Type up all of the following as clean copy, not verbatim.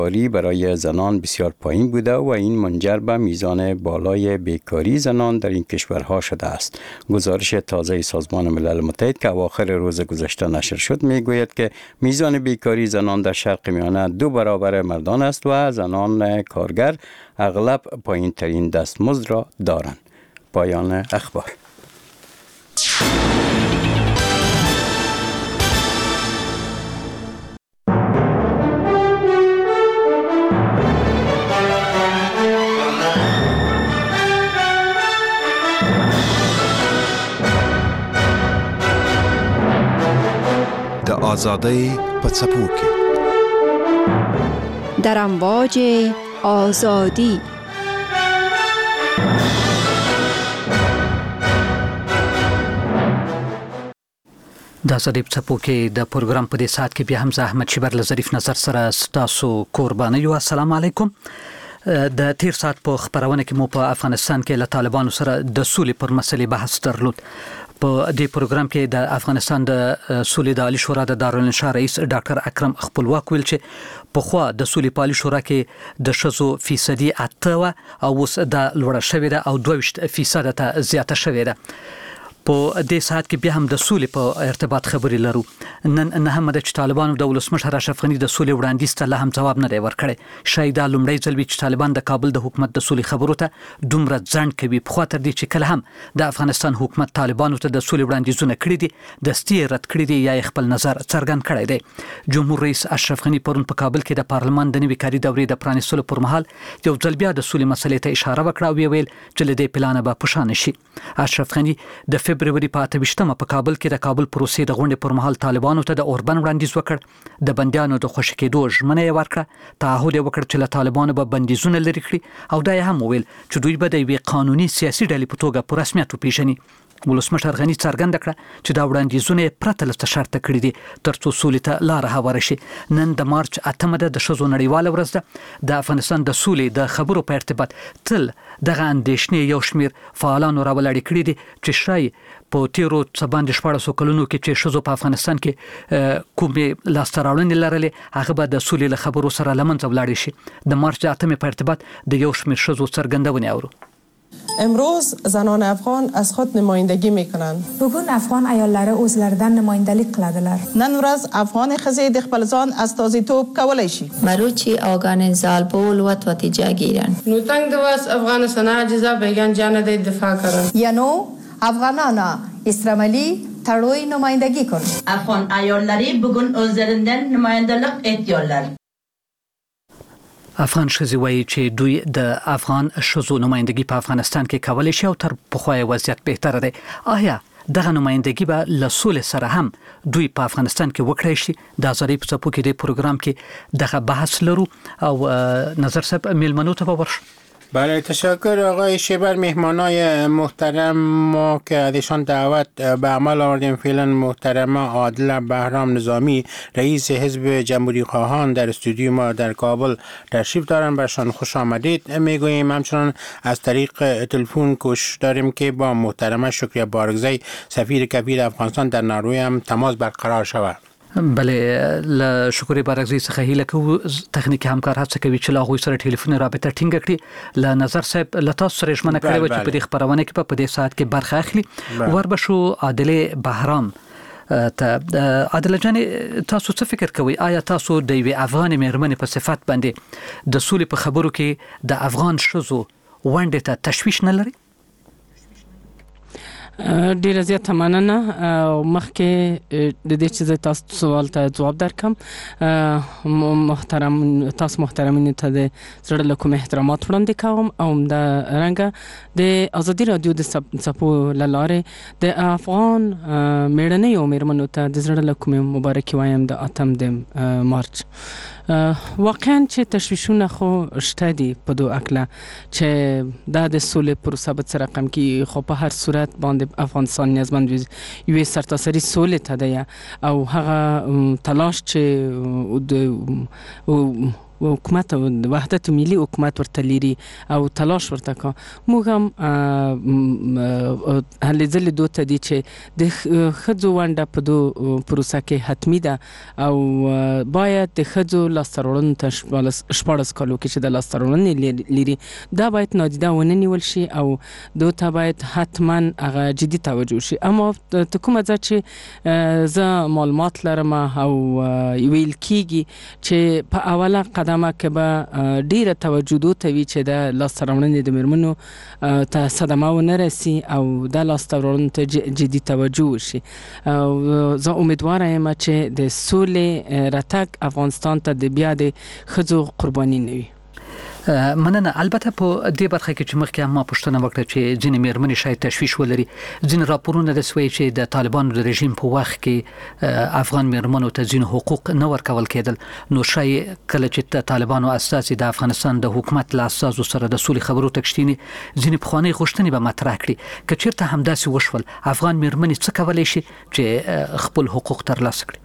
کاری برای زنان بسیار پایین بوده و این منجر به میزان بالای بیکاری زنان در این کشورها شده است. گزارش تازه سازمان ملل متحد که اواخر روز گذشته نشر شد میگوید که میزان بیکاری زنان در شرق میانه 2 برابر مردان است و زنان کارگر اغلب پایین ترین دستمزد را دارند. پایان اخبار. آزادی پڅپو کې در امواج آزادی. د آزادی پڅپو کې د پروګرام په دې ساعت کې بیا هم زه احمد شیبر له ظریف نظر سره ستاسو قرباني یو. السلام علیکم. د تیر ساعت په خبرونه کې مو په افغانستان کې له طالبانو سره د سولې پر مسلې بحث درلود. په دې پروګرام کې د افغانستان د سولې د عالی شورا د دارالانشا رئیس ډاکټر اکرم خپلواک ویل چې په خوا د سولې په عالی شورا کې د شذو فیصدي 8 او اوس د لوړه شوې ده او 22% ته زیاته شوې ده. په دې ساعت کې بیا هم د سولې په ارتباط خبرې لرو. نن نه هم د طالبانو د ولسمشر اشرف غنی د سولې وړاندیز ته لا هم جواب نه دی ورکړی. شاید دا لومړی ځل وي چې طالبان د کابل د حکومت د سولې خبرو ته دومره ځنډ کوي. په خاطر دي چې کله هم د افغانستان حکومت طالبانو ته د سولې وړاندیزونه کړی دي دستي رد کړی دي یا خپل نظر څرګند کړی دی. جمهور رئیس اشرف غنی پرون په کابل کې د پارلمان د نوي کاري دورې د پرانیستلو پر مهال یو ځل بیا د سولې مسلې ته اشاره وکړه او ویل چې له دې پلان به پوښتنه شي. اشرف غنی د فبرवरी په 28 په کابل کې د کابل پروسې د غونډې پر مهال طالبانو ته د اوربن وړاندیز وکړ. د بندیانو د خوشی کېدو ژمنه یې ورکړه. تعهد یې وکړ چې له طالبانو به بندیزونه لري کړي او دا یې هم وویل چې دوی به د یوې قانوني سیاسي ډلې په توګه په رسمیت وپیژني. ولسمشر غنی څرګنده کړه چې دا وړاندیزونه پرته له شرط کړی دي ترڅو سولې ته لار هواره شي. نن د مارچ 8 د شذو نړیواله ورځ ده. د افغانستان د سولې د خبرو په ارتباط تل دغه اندېښنې یو شمیر فعالانو راولړې کړي دي چې شای په تیرو څباندې 14 کلونو کې چې شذو په افغانستان کې کومې لاسته راوړنې لرلې هغه به د سولې له خبرو سره لمنځه ولاړې شي. د مارچ 8 په ارتباط د یو شمیر شذو څرګندونه اورو. امروز زنان افغان از خود نمایندگی میکنند. بگون افغان ایالları o'zlaridan نمایندگی qiladilar. نن ورځ افغان ښځې د خپل ځان استازیتوب کولی شي. مروچی آگان زالبول و توتیجه گیرن. نوتنگ دواس افغانستان عجزا بیگان جانه دی دفاع کرن. یانو افغانانا استراملی تروی نمایندگی کن. افغان ایالları bugün özlerinden nümayendelik ediyorlar. افغان ښځې وایي چې دوی د افغان ښځو نمایندګي په افغانستان کې کولی شي او تر پخوای وضعیت بهتره دی. آیا دغه نمایندګي به له سولې سره هم دوی په افغانستان کې وکړای شي؟ د آزادۍ په څپو کې د پروګرام کې دغه بحث لرو او نظر صاحب میلمنو ته به ورشو. بله تشکر آقای شیبر. مهمانای محترم ما که ازشان دعوت به عمل آوردیم فعلا محترمه عادله بهرام نظامی رئیس حزب جمهوری خواهان در استودیو ما در کابل تشریف دارن. برشان خوش آمدید میگوییم. همچنان از طریق تلفن کوشش داریم که با محترمه شکریه بارگزی سفیر کبیر افغانستان در نروژ هم تماس برقرار شود. بله له شکر بارگزی څخه هیله کوو تخنیکی همکار هڅه کوي چې له هغوی سره ټلیفوني رابطه ټینګه کړي. له نظر صاحب له تاسو سره ژمنه کړې وه چې په دې خپرونه کې په دې ساعت کې برخه اخلي. وربشو عادله بهرام ته. عادله جان تاسو څه فکر کوئ؟ آیا تاسو د یوې افغان مېرمنې په صفت باندې د سولې په خبرو کې د افغان ښځو ونډې ته تشویش نه لري؟ ډیره زیاته مننه. مخکې د دې چې تاسو سوال ته جواب درکم محترمینو ته د زړه له کومې احترامات وړاندې کوم او د رنګه د ازادي رادیو د څپو له لارې د افغان مېړنیو او مېرمنو ته د زړه له کومې مبارکي وایم د 8 د مارچ. واقعا چې تشویشونه خو شته دي په دو اکله چې دا د سولې پروسه به څه رقم کې خو په هر صورت باندې افغانستان نیازمند یوې سرتاسري سولې ته دی او هغه تلاش چې حکومت وحدت ملی حکومت ورته لري او تلاش ورته کا موږ هم هلې ځلې دوته دي چې د ښځو ونډه په دو پروسه کې حتمی ده او باید د ښځو لاسته راوړنو ته 14 کالو کې چې د لاسته راوړنې لري دا باید نادیده ونه نیول شي او دوته باید حتما هغه جدي توجه شي. اما ته کومه ځای چې زه معلومات لرم او ویل کیږي چې په اوله قدمه کې به ډیره توجه دوته وي چې د لاسته راوړنې د میرمنو ته صدمه ونه رسي او د لاسته راوړنو ته جدي توجه وشي. زه امیدواره یم چې د سولې راتګ افغانستان ته د بیا د ښځو قرباني نه وي. مننه. البته په دې برخه کې چې مخکې ما پوښتنه وکړه چې ځینې میرمنې شاید تشویش ولري، ځینې راپورونه د سوي چې د طالبانو د رژیم په وخت کې افغان میرمنو ته ځینې حقوق نه ورکول کېدل، نو شاید کله چې طالبانو اساسي د افغانستان د حکومت له اساسو سره د سولې خبرو تکشتینی ځینې پخوانی غوښتنې به مطرح کړي. که چیرته همداسې وشول افغان میرمنې څه کولای شي چې خپل حقوق ترلاسه کړي؟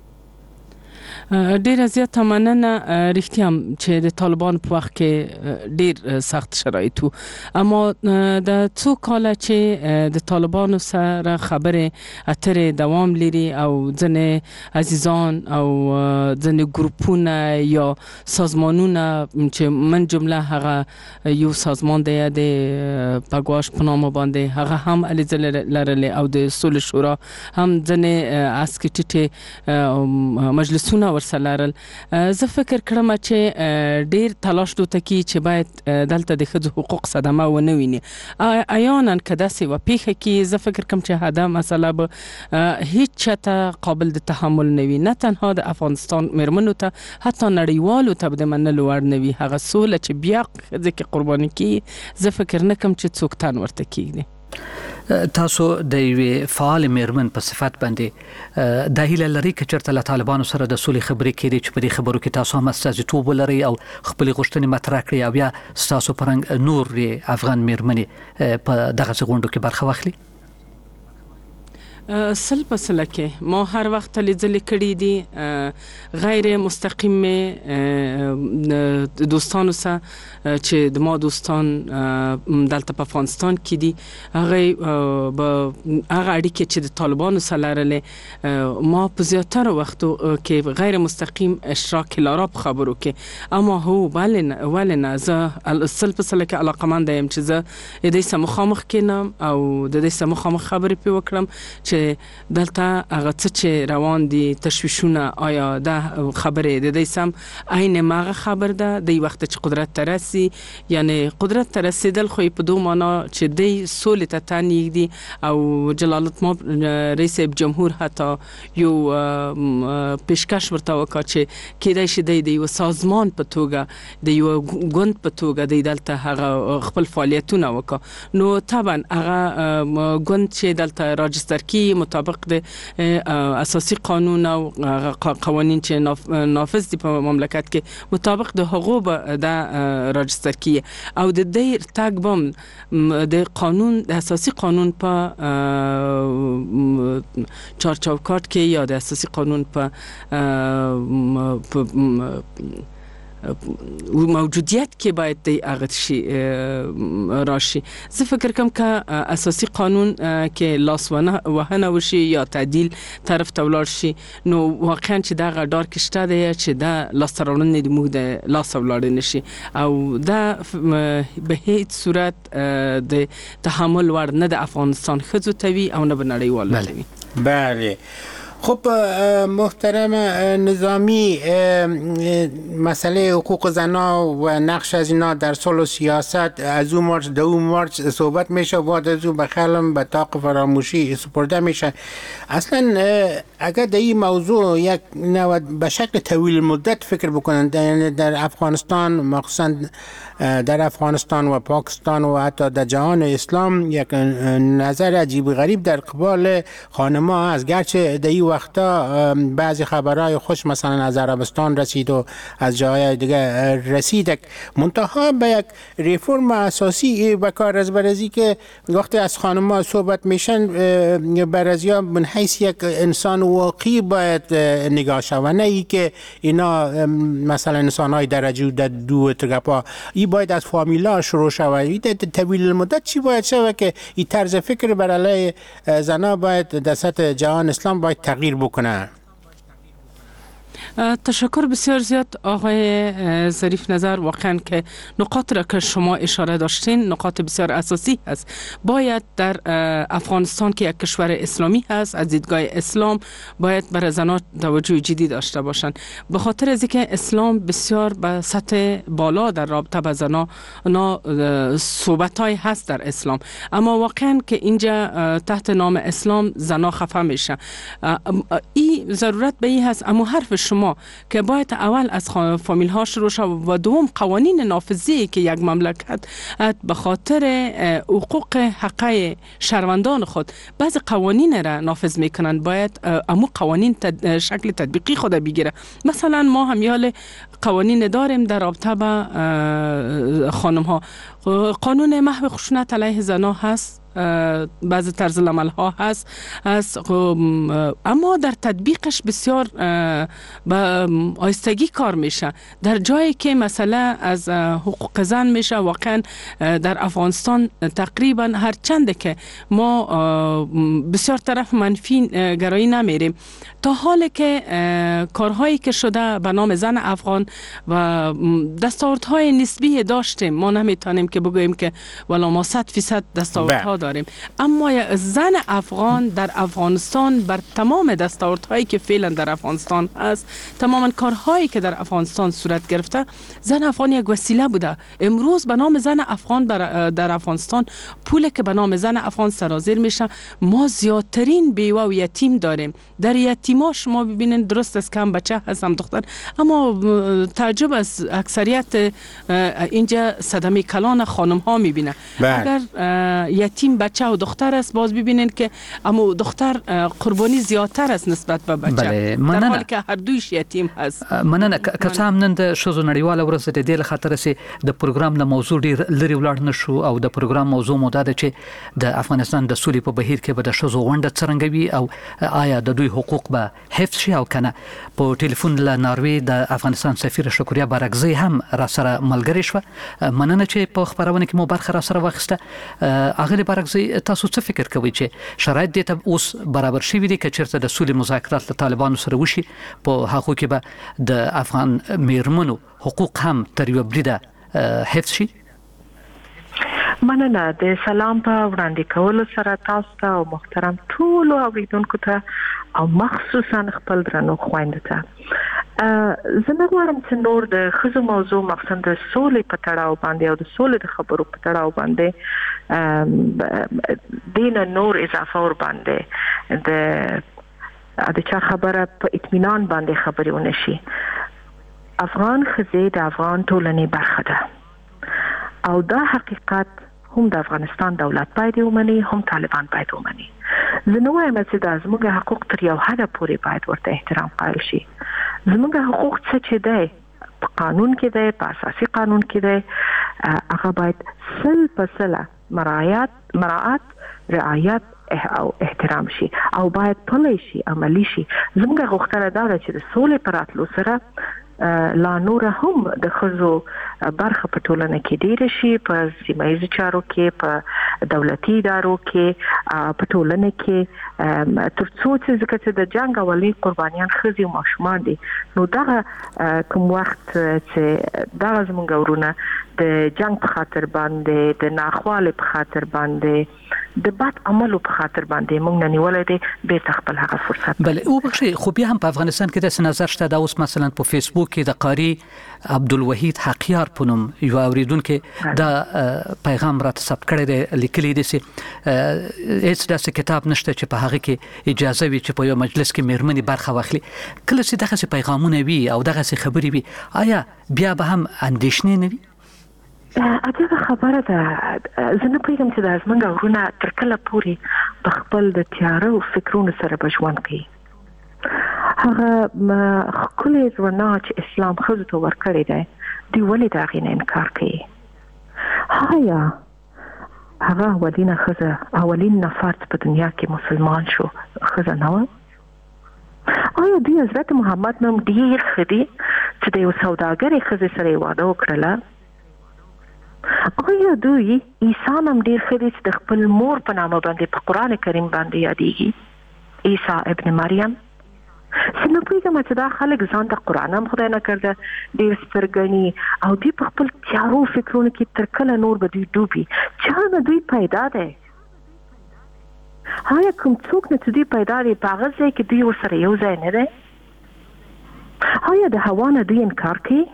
ډیره زیاته مننه. رښتیا چې د طالبان په وخت کې ډیر سخت شرایط وو، اما د څو کاله چې د طالبانو سره خبرې اترې دوام لري او ځنې عزیزان او ځنې ګروپونه یا سازمانونه چې من جمله هغه یو سازمان دی د پګواش په نامه باندې هغه هم الیزل لرلې او د سولې شورا هم ځنې اسکټي مجلسونه ورسلارل. زه فکر کړم چې ډیر تلاش دوته کی چې باید دلته د ښځو حقوق صدمه ونه ویني. احیانا کدا سی و پیخه کی زه فکر کوم چې هدا مسله به هیڅ چاته قابل د تحمل نه وي، نه تنها د افغانستان میرمنو ته حتی نړیوالو ته د منلو وړ نه وي. هغه سوله چې بیا ځکه قرباني کی زه فکر نه کوم چې څوک تن ورته کیږي. تاسو د یوې فعال میرمن په صفت باندې د هیله لري چې چرته له طالبانو سره د سولې خبرې کړي چې په دې خبرو کې تاسو هم استازیتوب ولرئ او خپل غوښتنې مطرح کړئ او بیا تاسو پرنګ نور افغان میرمنې په دغه غونډو کې برخه واخلي؟ سل په سل کې ما هر وخت لیدل کړي دي غیر مستقیم دوستانو سره چې د ما دوستان دلته په افغانستان کې دي هغه اړیکې چې د طالبانو سره لرلې ما په زیاتره وختو کې غیر مستقیم اشتراک لاره په خبرو کې. اما هو ولنه زه سل په سل کې علاقمند یم چې زه دې سم مخامخ کینم او د دې سم مخامخ خبرې په وکړم چې دلته هغه څه چې روان دي تشویشونه آیا دا خبره د دې سم عین ماغه خبر ده د وخت چې قدرت ترسي، یعنی قدرت ترسیدل خو په دوه معنا چې د سولې ته تنیګ دي او جلالت ما رئیس جمهور حتی یو پیشکش ورته وکړ چې کېدای شي د یو سازمان په توګه د یو ګوند په توګه د دلته هغه خپل فعالیتونه وکړ. نو طبعا هغه ګوند چې دلته راجستر کی مطابق د اساسي قانون او قوانین چې نافذ دي په مملکت کې مطابق د حقوق د راجستر کی او د دې تاګ بم د قانون د اساسي قانون په چارچوکات کې یا د اساسي قانون په موجودیت کې باید د هغه شي راشي. زه فکر کوم که اساسي قانون کې لاس وهنه وشي یا تعدیل طرف ته ولاړ شي نو واقعا چې دا غډار کې شته دی چې دا لاس ترونه د موږ د لاس ولاړ نشي او دا به هیڅ صورت د تحمل وړ نه د افغانستان ښځو ته وي او نه به نړیوالو ته وي. بله. خب محترم نظامی، مسئله حقوق زنان و نقش از اینا در صلح و سیاست از اون مارچ دو مارچ صحبت میشه و بعد از اون به خلم به طاق فراموشی سپرده میشه. اصلا اگر در این موضوع یک به شکل طویل مدت فکر بکنند، یعنی در افغانستان مخصوصا در افغانستان و پاکستان و حتی در جهان اسلام یک نظر عجیب غریب در قبال خانم‌ها است، گرچه در این وقتا بعضی خبرهای خوش مثلا از عربستان رسید و از جای دیگه رسید، منتها به یک ریفرم اساسی و کار از برزی که وقتی از خانم‌ها صحبت میشن برزیا من حیث یک انسان واقعی باید نگاه شود، نه ای که اینا مثلا انسان‌های درجه دو ترگپا، ای باید از فامیلا شروع شود. ای طویل المدت چی باید شود که این طرز فکر بر علیه زنها باید در سطح جهان اسلام باید تغییر بکنه. تشکر بسیار زیاد آقای ظریف نظر. واقعا که نقاط را که شما اشاره داشتین نقاط بسیار اساسی هست. باید در افغانستان که یک کشور اسلامی هست از دیدگاه اسلام باید برای زنان توجه جدی داشته باشند، به خاطر از اینکه اسلام بسیار به سطح بالا در رابطه با زنان صحبت‌های هست در اسلام، اما واقعا که اینجا تحت نام اسلام زنان خفه میشه. این ضرورت به این هست اما حرف شما که باید اول از فامیل ها شروع شود و دوم قوانین نافذی که یک مملکت به خاطر حقوق حقای شهروندان خود بعض قوانین را نافذ میکنند، باید امو قوانین شکل تطبیقی خود بگیره. مثلا ما همیال قوانین داریم در رابطه با خانم ها، قانون محو خشونت علیه زنان هست، بعض طرز العمل ها هست اما در تطبیقش بسیار با آیستگی کار میشه. در جایی که مثلا از حقوق زن میشه، واقعا در افغانستان تقریبا هر چنده که ما بسیار طرف منفی گرایی نمیریم، تا حالی که کارهایی که شده به نام زن افغان و دستاوردهای نسبی داشتیم، ما نمیتونیم که بگوییم که ولی ما 100% دستاوردها داریم، اما زن افغان در افغانستان بر تمام دستاوردهایی که فعلا در افغانستان هست، تمام کارهایی که در افغانستان صورت گرفته، زن افغان یک وسیله بوده. امروز به نام زن افغان در افغانستان پولی که به نام زن افغان سرازیر میشه، ما زیادترین بیوه و یتیم داریم. در یتیما شما ببینید درست است کم بچه هست هم دختر، اما تعجب از اکثریت اینجا صدمه کلان خانم ها میبینه. اگر یتیم بچه و دختر است باز ببینین که اما دختر قربانی زیادتر است نسبت به بچه، در حالی که هر دویش یتیم هست. مننه که څه هم نن د ښځو نړیواله ورځ د دې له خاطره چې د پروګرام له موضوع ډیر لري ولاړ نشو او د پروګرام موضوع مو دا ده چې د افغانستان د سولې په بهیر کې به د ښځو ونډه څرنګه وي او آیا د دوی حقوق به حفظ شي او کنه. په ټلیفون له ناروې د افغانستان سفیر شکریا بارکزی هم را سره ملګری شو. مننه چې په خبرونه کې مو برخه را سره واخیسته. اغلی بارکزی تاسو څه فکر کوئ چې شرایط دې ته اوس برابر شوي دي که چیرته د سولې مذاکرات له طالبانو سره وشي په هغو کې به د افغان میرمنو حقوق هم تر یوه بریده حفظ شي؟ مننه. د سلام په وړاندې کولو سره تاسو ته او محترم ټولو اوریدونکو ته او مخصوصا خپل درنو خویندو ته زه نه غواړم چې نور د ښځو موضوع مخصوصا د سولې په تړاو باندې او د سولې د خبرو په تړاو باندې دین نور اضافه ور باندې د چا خبره په اطمینان باندې خبرې ونشي. افغان ښځې د افغان ټولنې برخه ده او دا حقیقت هم د افغانستان دولت باید ومني، هم طالبان باید ومني. زه نه وایم چې دا زموږ حقوق تر یو حده پورې باید ورته احترام قایل شي. زموږ حقوق څه چې دی په قانون کې دی، په اساسي قانون کې دی، هغه باید 100% مراعات رعایت او احترام شي او باید پلی شي، عملی شي. زموږ غوښتنه دا ده چې د سولې په راتلو سره لا نور هم د ښځو برخه په ټولنه کې ډیره شي، په سیمه ییزو چارو کې، په دولتي ادارو کې، په ټولنه کې، تر څو چې ځکه چې د جنګ اولي قربانیان ښځې او ماشومان دي، نو دغه کوم وخت چې دغه زموږ ورونه د جنگ په خاطر باندې، د ناخوالې په خاطر باندې، د بد عملو په خاطر باندې موږ نه نیولای دي به تخپل هغه فرصت. بله او بخشي خو بیا هم په افغانستان کې د نظر شته دا اوس مثلا په فیسبوک کې د قاری عبدالوحید حقیار پونم یو اوریدونکو دا پیغام را ثبت کړی دی، لیکلی دی چې هیڅ داسې کتاب نشته چې په هغه کې اجازه وي چې په یو مجلس کې میرمنې برخه واخلي. کله چې دغه پیغامونه وي او دغه خبرې وي، آیا بیا به هم اندېښنې نه وي؟ عجیبه خبره ده. زه نه پوهېږم چې دا زموږ ورونه تر کله پورې په خپل د تیاره او فکرونو سره به ژوند کوي. هغه کلی رڼا چې اسلام ښځو ته ورکړې ده دوی ولې د هغې نه انکار کوي؟ آیا هغه اولین نفر په دنیا کې مسلمان شو ښځه نه وه؟ آیا دوی حضرت محمد نوم ډېر ښه دي چې د یو سوداګرې ښځې سره یې واده وکړله؟ آیا دوی عیسی نوم ډېر ښه دي چې د خپل مور په نامه باندې په قرآن کریم باندې یادېږي عیسی ابن مریم؟ زه نه پوهېږم چې دا خلک ځان ته قرآن هم خدای نه کرده ډېر سپرګني او دوی په خپل تیارو فکرونو کې تر کله نور به دوی ډوبي. چا نه دوی پیدا دی؟ آیا کوم څوک نه چې دوی پیدا دی په هغه ځای کې دوی ورسره یو ځای نه دی؟ آیا د هوا نه دوی انکار کوي؟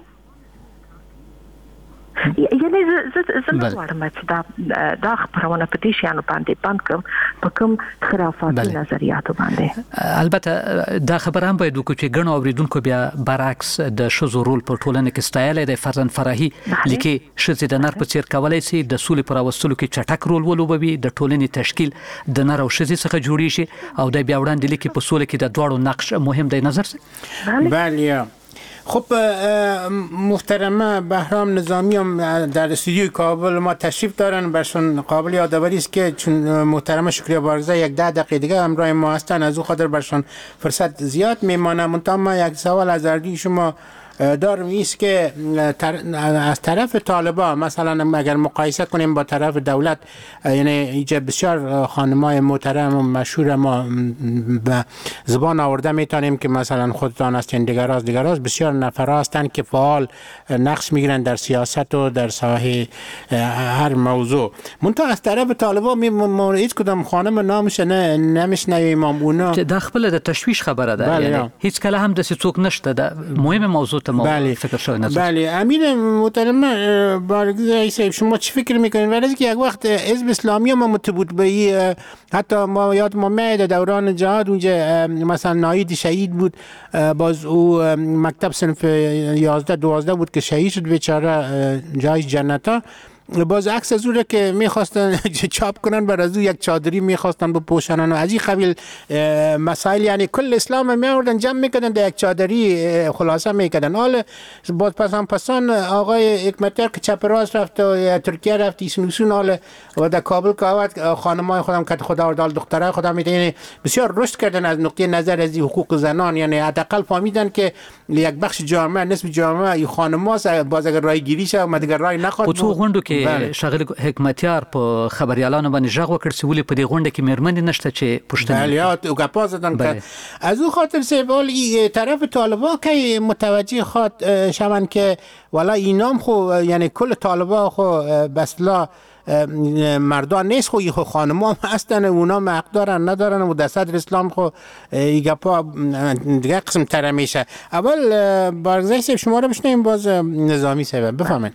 یعنی زه نه غواړم چې دا خپرونه په دې شیانو باندې بند کړم په کوم خرافاتي نظریاتو باندې. البته دا خبره هم باید وکړو چې ګڼو اوریدونکو بیا برعکس د ښځو رول په ټولنه کې ستایلی دی. فرزند فرحي لیکي ښځې د نر په څیر کولی شي د سولې په راوستلو کې چټک رول ولوبوي، د ټولنې تشکیل د نر او ښځې څخه جوړی شي او د بیا وړاندې لیکي په سوله کې د دواړو نقش مهم دی. نظر بله. خب محترمه بهرام نظامی هم در استودیوی کابل ما تشریف دارن، برشون قابل یادآوری است که چون محترمه شکریه بارزه یک 10 دقیقه دیگه همراه ما هستن، از او خاطر برشون فرصت زیاد میمانه. منتها ما یک سوال از اردوی شما دارم ایست که از طرف طالبان مثلا اگر مقایسه کنیم با طرف دولت، یعنی اینجا بسیار خانمای محترم و مشهور ما به زبان آورده میتونیم که مثلا خودتان هستین دیگراز بسیار نفر هستند که فعال نقش میگیرن در سیاست و در ساحه هر موضوع. منتها از طرف طالبان ما هیچ کدام خانم نامش نمیشنویم. اونا دا خپل د تشویش خبره ده، یعنی هیڅ کله هم د څوک نشته. دا مهم موضوع بله بله. امیر محترم بارگزایی صاحب شما چی فکر میکنین؟ ولی که یک وقت حزب اسلامی هم متبوط به حتی ما یاد ما میاد دوران جهاد اونجا مثلا ناید شهید بود، باز او مکتب صنف 11-12 بود که شهید شد بیچاره جای جنتا. باز عکس از او که میخواستن چاپ کنن بر از او یک چادری میخواستن بپوشانن و از این قبیل مسائل، یعنی کل اسلام میآوردن جمع میکردن در یک چادری خلاصه میکردن. حالا باز پسان آقای حکمتیار که چپ راست رفت و ترکیه رفت ایسنوسون حالا و در کابل که خانمای خودم که خدا ودال دخترای خودم میتونن بسیار رشد کردن از نقطه نظر از حقوق زنان، یعنی حداقل فهمیدن که یک بخش جامعه نصف جامعه این خانم‌هاست، باز اگر رای گیری شه و دیگر رای نخواد. شاغل حکمتیار په خبريالانو باندې ژغ وکړ چې ولې په دې غونډه کې مېرمنې نشته چې پوښتنه بلیات او غپا زدن که از او خاطر سیبال طرف طالبا که متوجه خواد شون که والا اینام خو یعنی کل طالبا خو بسلا مردان نیست، خو خانم‌ها هستن اونا حق دارن ندارن و در صدر اسلام خو گپا دیگه قسم تر میشه. اول بارگزایی صاحب شما رو بشنویم، باز نظامی صاحب بفهمید.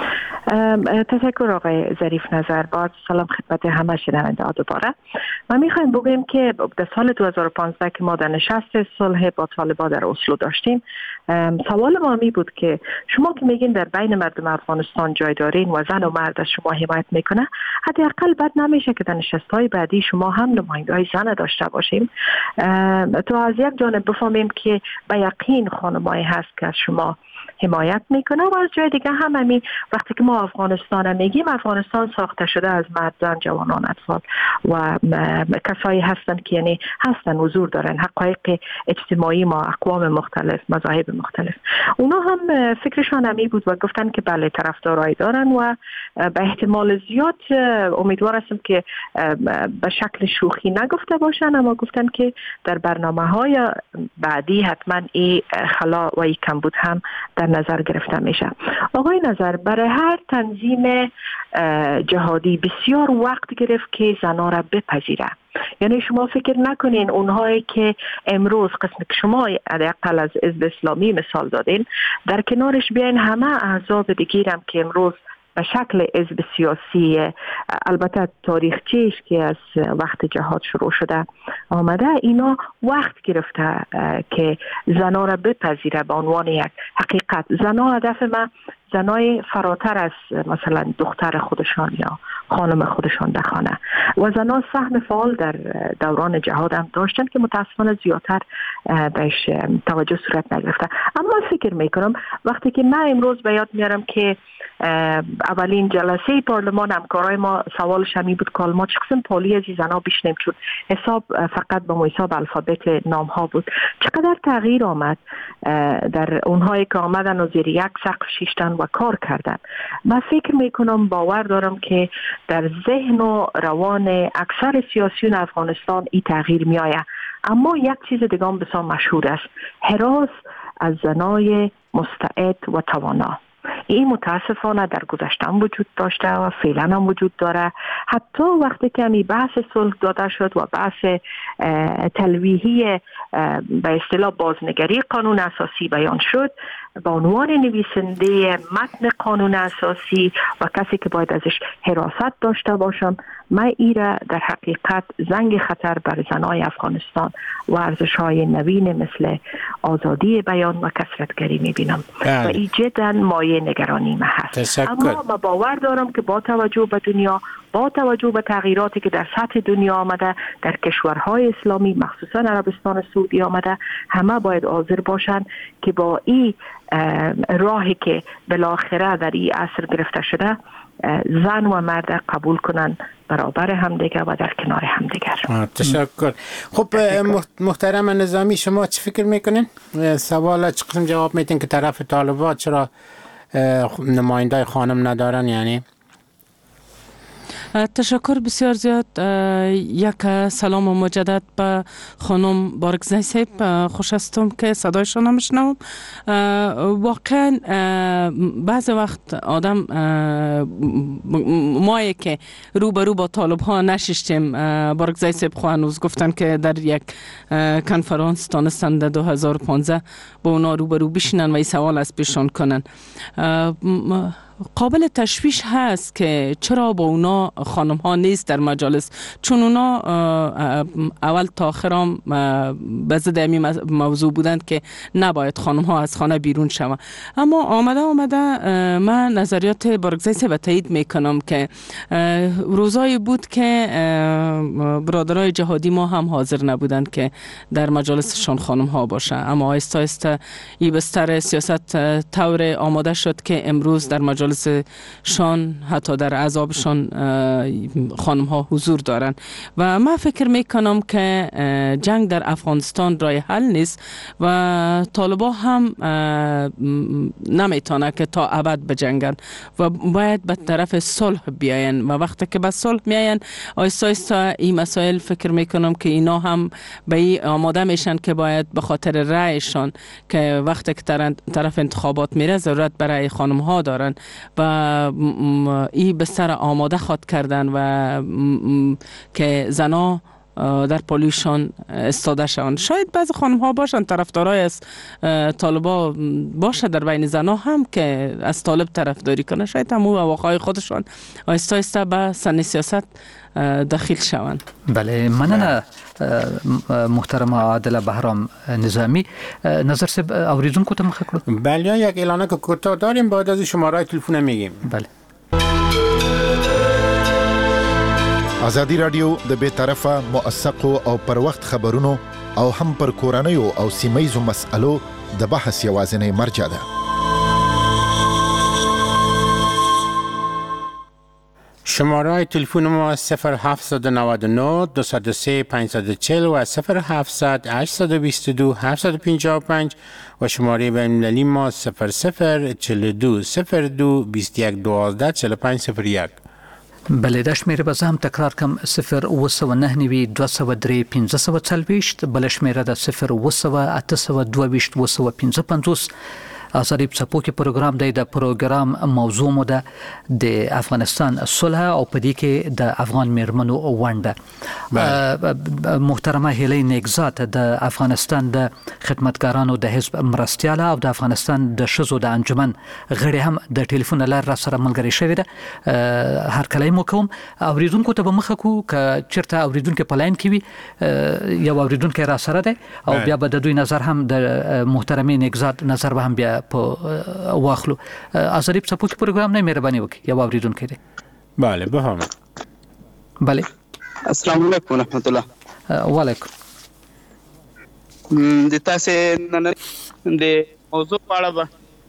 تشکر آقای ظریف نظر. با سلام خدمت همه شنونده ها. دوباره ما میخوایم بگویم که در سال 2015 که ما در نشست صلح با طالبان در اسلو داشتیم، سوال ما می بود که شما که میگین در بین مردم افغانستان جای دارین و زن و مرد از شما حمایت میکنه، حداقل بد نمیشه که در نشست‌های بعدی شما هم نماینده‌های زن داشته باشیم تا از یک جانب بفهمیم که به یقین خانمایی هست که از شما حمایت میکنه و از جای دیگه هم همین وقتی که ما افغانستان میگیم، افغانستان ساخته شده از مرد، زن، جوانان، اطفال و کسایی هستند که یعنی هستن حضور دارن، حقایق اجتماعی ما، اقوام مختلف، مذاهب مختلف. اونا هم فکرشان همی بود و گفتن که بله طرفدارای دارن و به احتمال زیاد امیدوار هستم که به شکل شوخی نگفته باشن، اما گفتن که در برنامه‌های بعدی حتما این خلا و این کمبود هم در نظر گرفته میشه. آقای نظر، برای هر تنظیم جهادی بسیار وقت گرفت که زنها را بپذیره. یعنی شما فکر نکنین اونهایی که امروز قسم که شما حداقل از حزب اسلامی مثال دادین، در کنارش بیاین همه احزاب دیگرم که امروز به شکل حزب سیاسی، البته تاریخچه‌اش که از وقت جهاد شروع شده آمده، اینا وقت گرفته که زنها را بپذیره به عنوان یک حقیقت. زنها هدف ما زنای فراتر از مثلا دختر خودشان یا خانم خودشان در خانه و زنان سهم فعال در دوران جهاد هم داشتن که متاسفانه زیادتر بهش توجه صورت نگرفته. اما فکر میکنم وقتی که من امروز به یاد میارم که اولین جلسه پارلمان همکارای ما سوالش همی بود که ما چه قسم پالی از زنها بشنیم، چون حساب فقط با حساب الفابت نام ها بود. چقدر تغییر آمد در اونهایی که آمدن و زیر یک سقف شیشتن و کار کردن. من فکر میکنم باور دارم که در ذهن و روان اکثر سیاسیون افغانستان این تغییر می آید. اما یک چیز دیگه هم بسیار مشهور است، حراس از زنای مستعد و توانا. این متاسفانه در گذشته وجود داشته و فعلا هم وجود داره. حتی وقتی که می بحث صلح داده شد و بحث تلویحی به اصطلاح بازنگری قانون اساسی بیان شد، با عنوان نویسنده متن قانون اساسی و کسی که باید ازش حراست داشته باشم، من ایره در حقیقت زنگ خطر بر زنای افغانستان و ارزش‌های نوین مثل آزادی بیان و کثرتگری می‌بینم و این جدا مایه نگرانی من هست. اما من باور دارم که با توجه به دنیا، با توجه به تغییراتی که در سطح دنیا آمده، در کشورهای اسلامی مخصوصا عربستان سعودی آمده، همه باید حاضر باشن که با این راهی که بالاخره در این عصر گرفته شده زن و مرد قبول کنن برابر همدیگر و در کنار همدیگر. تشکر. خب محترم نظامی، شما چه فکر میکنین؟ سوال چه قسم جواب میدین که طرف طالبان چرا نماینده خانم ندارن؟ یعنی تشکر بسیار زیاد. یک سلام مجدد به خانم بارگزای صاحب، خوش هستم که صدایشان میشنوم. واقعا بعض وقت آدم مایی که روبرو با طالب ها نشیشتیم، بارگزای صاحب خو هنوز گفتن که در یک کنفرانس تانستن در 2015 با اونا روبرو بشینن و این سوال از پیشان کنن. قابل تشویش هست که چرا با اونا خانم ها نیست در مجالس، چون اونا اول تا آخرام به ضد همین موضوع بودند که نباید خانم ها از خانه بیرون شوند. اما آمده من نظریات بارگزای صاحب تایید میکنم که روزایی بود که برادرای جهادی ما هم حاضر نبودند که در مجالسشان خانم ها باشه، اما آهسته آهسته این بستر سیاست طور آماده شد که امروز در مجالس شان حتی در عذابشان خانم ها حضور دارن و من فکر میکنم که جنگ در افغانستان راه حل نیست و طالبا هم نمیتونه که تا ابد بجنگن و باید به طرف صلح بیاین و وقتی که به صلح میاین آهسته آهسته این مسائل فکر میکنم که اینا هم به این آماده میشن که باید به خاطر رأیشان که وقتی که طرف انتخابات میره ضرورت برای خانم ها دارن و این بستر آماده خواد کردن و که زنا در پالیشان استاده شوند. شاید بعض خانم ها باشن طرفدارای از طالبا باشه در بین زنا هم که از طالب طرفداری کنه، شاید هم واقعای خودشان آهسته آهسته به سن سیاست داخل شوند. بله، مننه محترم عادل بهرام نظامی. نظر سب اوریدونکو ته مخه کړو. بله، یک اعلانه که کوتاه داریم، بعد از شماره تلفن میگیم. بله. ازادي رادیو د به طرفه موثقو او پر وخت خبرونو او هم پر کورنیو او سیمایزو مسالو د بحث یوازینی مرجع ده. شماره تلفن ما 0799 203 540 و 0700 822 755 و شماره بین‌المللی ما 0042 02 21 12 4501. بله، دا شمیره به زه هم تکرار کم 0 203 540 بله شمیره دا 0 822 255. آزادی څپو کې پروګرام دی. د پروګرام موضوع مو ده د افغانستان صلح او په دې کې د افغان میرمنو ونډه. محترمه هیلې نیکزاد د افغانستان د خدمتګارانو د حزب مرستیاله او د افغانستان د ښځو د انجمن غړي هم د ټلیفون لار را سره ملګری شوی ده. هر کله مو کوم اوریدونکو ته به مخه کو ک چیرته اوریدونکو په لاین کې وي یو اوریدونکو را سره ده او بیا به د دوی نظر هم د محترمه نیکزاد نظر به هم بیا په واخلو. ازریب څپو کې پروګرام نه مهرباني وکړي یا اوریدونکو دی. بله بفرمایید. بله السلام علیکم ورحمت الله. وعلیکم. د تاسو نن د موضوع په اړه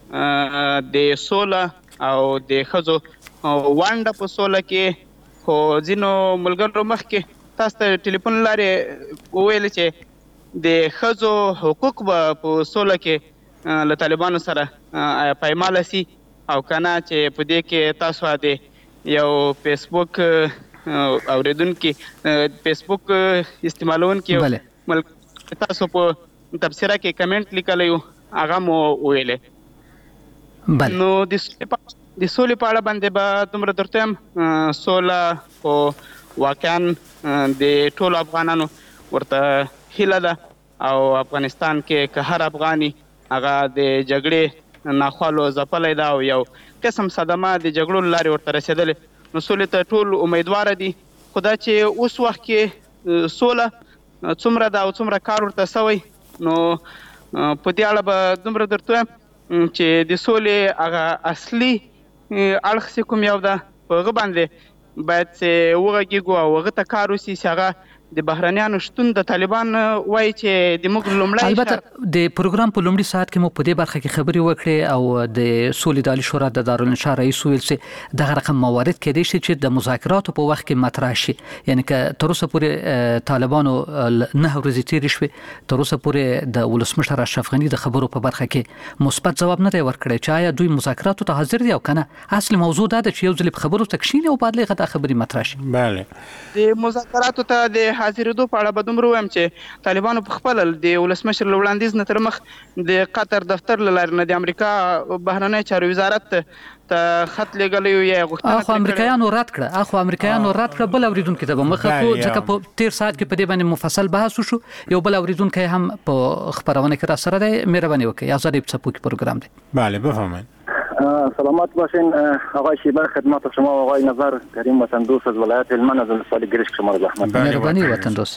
د سوله او د ښځو وانډه په سوله کې خو ځینو ملګرو مخکې تاسو ته ټلیفون لارې وویل چې د ښځو حقوق به په سوله کې له طالبانو سره پایماله سي او کنه چې په دې کې تاسو د یو فیسبوک اوریدونکي فیسبوک استعمالونکي تاسو په تبصره کې کمنټ لیکلی و هغه مو ویلې. نو د سولې په اړه باندې به دومره درته یم سوله خو واقعا د ټولو افغانانو ورته هیله ده او افغانستان کې که هر افغاني هغه د جګړې ناخوالو ځپلی ده او یو قسم صدمه د جګړو له لارې ورته رسېدلې نو سولې ته ټول امیدواره دي. خو دا چې اوس وخت کې سوله څومره ده او څومره کار ورته سوی نو په دې اړه به دومره درته وایم چې د سولې هغه اصلي اړخ چې کوم یو ده په هغه باندې باید چې وغږیږو او هغه ته کار وسي چې هغه د بهرنیانو شتون د طالبان وایي چې د موږ لومړی البته د پروګرام په لومړي ساعت کې مو په دې برخه کې خبرې وکړې او د سولې د عالی شورا د دارالانشا رئیس ویل چې دغه رقم موارد کېدای شي چې د مذاکراتو په وخت کې مطرح شي. یعنی که تر اوسه پورې طالبانو 9 ورځې تېرې شوې تر اوسه پورې د ولسمشر اشرف غني د خبرو په برخه کې مثبت ځواب نه دی ورکړی چې آیا دوی مذاکراتو ته حاضر دي او کنه. اصل موضوع دا ده چې یو ځل په خبرو تکشینه او بعد له غته خبرې مطرح شي. بله د مذاکراتو ته د حاضرېدو په اړه به دومره وایم چې طالبانو په خپل د ولسمشر له وړاندیز نه تر مخ د قطر دفتر له لارې نه د امریکا بهرنی چارو وزارت ته خط لېږلی و یا غوښتنه اخو امریکایانو رد کړه بل اوریدونکي ته به مخه کو ځکه په تیر ساعت کې په دې باندې مفصل بحث وشو. یو بل اوریدونکی هم په خبرونه کې را سره دی. مهرباني وکړئ ازادي څپو کې پروګرام دی. بله بفرمایید. سلامات باشین آقای شیبر خدمت شما و آقای نظر کریم وطن دوست از ولایت هلمند از ولسوالی گرشک شما را زحمت. مهربانی وطن دوست.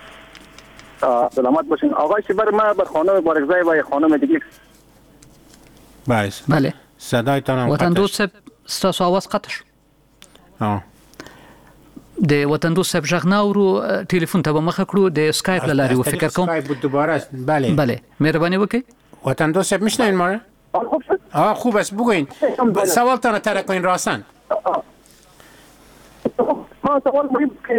سلامات باشین آقای شیبر. ما به خانم بارگزای و خانم دیگه بله صدایتان هم وطن دوست ستاسو आवाज قطع شو. د وطن دوست صاحب ژغ نه اورو ټلیفون ته به مخه کړو د اسکایپ له لارې و فکر کوم. اسکایپ دوباره بله مهرباني وکړئ. وطن دوست صاحب میشنوین ما خوب است بگوین سوالتان رو طرح کنین راسن. سوال مهم که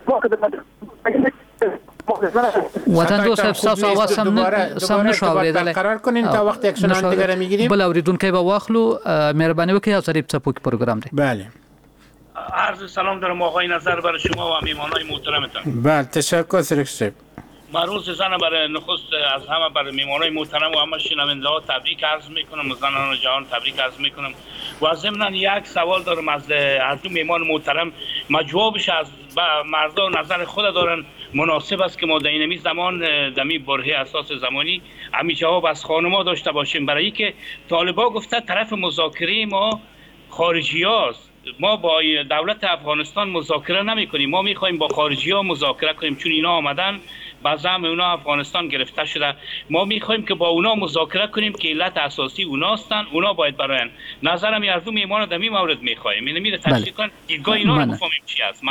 وطن دوست صاحب تاسو आवाज سم نشو اوریدل. قرار کنین تا وقت یک سنان دیگر میگیریم. بل اوریدونکو به واخلو مهرباني وکړئ ازریب څپو کې پروګرام دی. بله عرض سلام دارم آقای نظر برای شما و میهمانان محترمتان. بله تشکر سرکسب. روز زن برای نخست از همه برای میهمانان محترم و همه شنونده ها تبریک عرض میکنم و زنان جهان تبریک عرض میکنم و ضمن یک سوال دارم از دو میهمان محترم. ما جوابش از مردا نظر خود دارن مناسب است که ما در این زمان دمی برهه اساس زمانی امی جواب از خانم‌ها داشته باشیم. برای که طالبان گفته طرف مذاکره ما خارجی هاست. ما با دولت افغانستان مذاکره نمی کنیم. ما می خواهیم با خارجی ها مذاکره کنیم چون اینا آمدن با زعم اونا افغانستان گرفته شده. ما می خواهیم که با اونا مذاکره کنیم که علت اساسی اونا هستن. اونا باید براین نظرم از دو میهمان در این مورد می خواهیم. یعنی میره تشریح کن دیدگاه اینا رو بفهمیم چی است.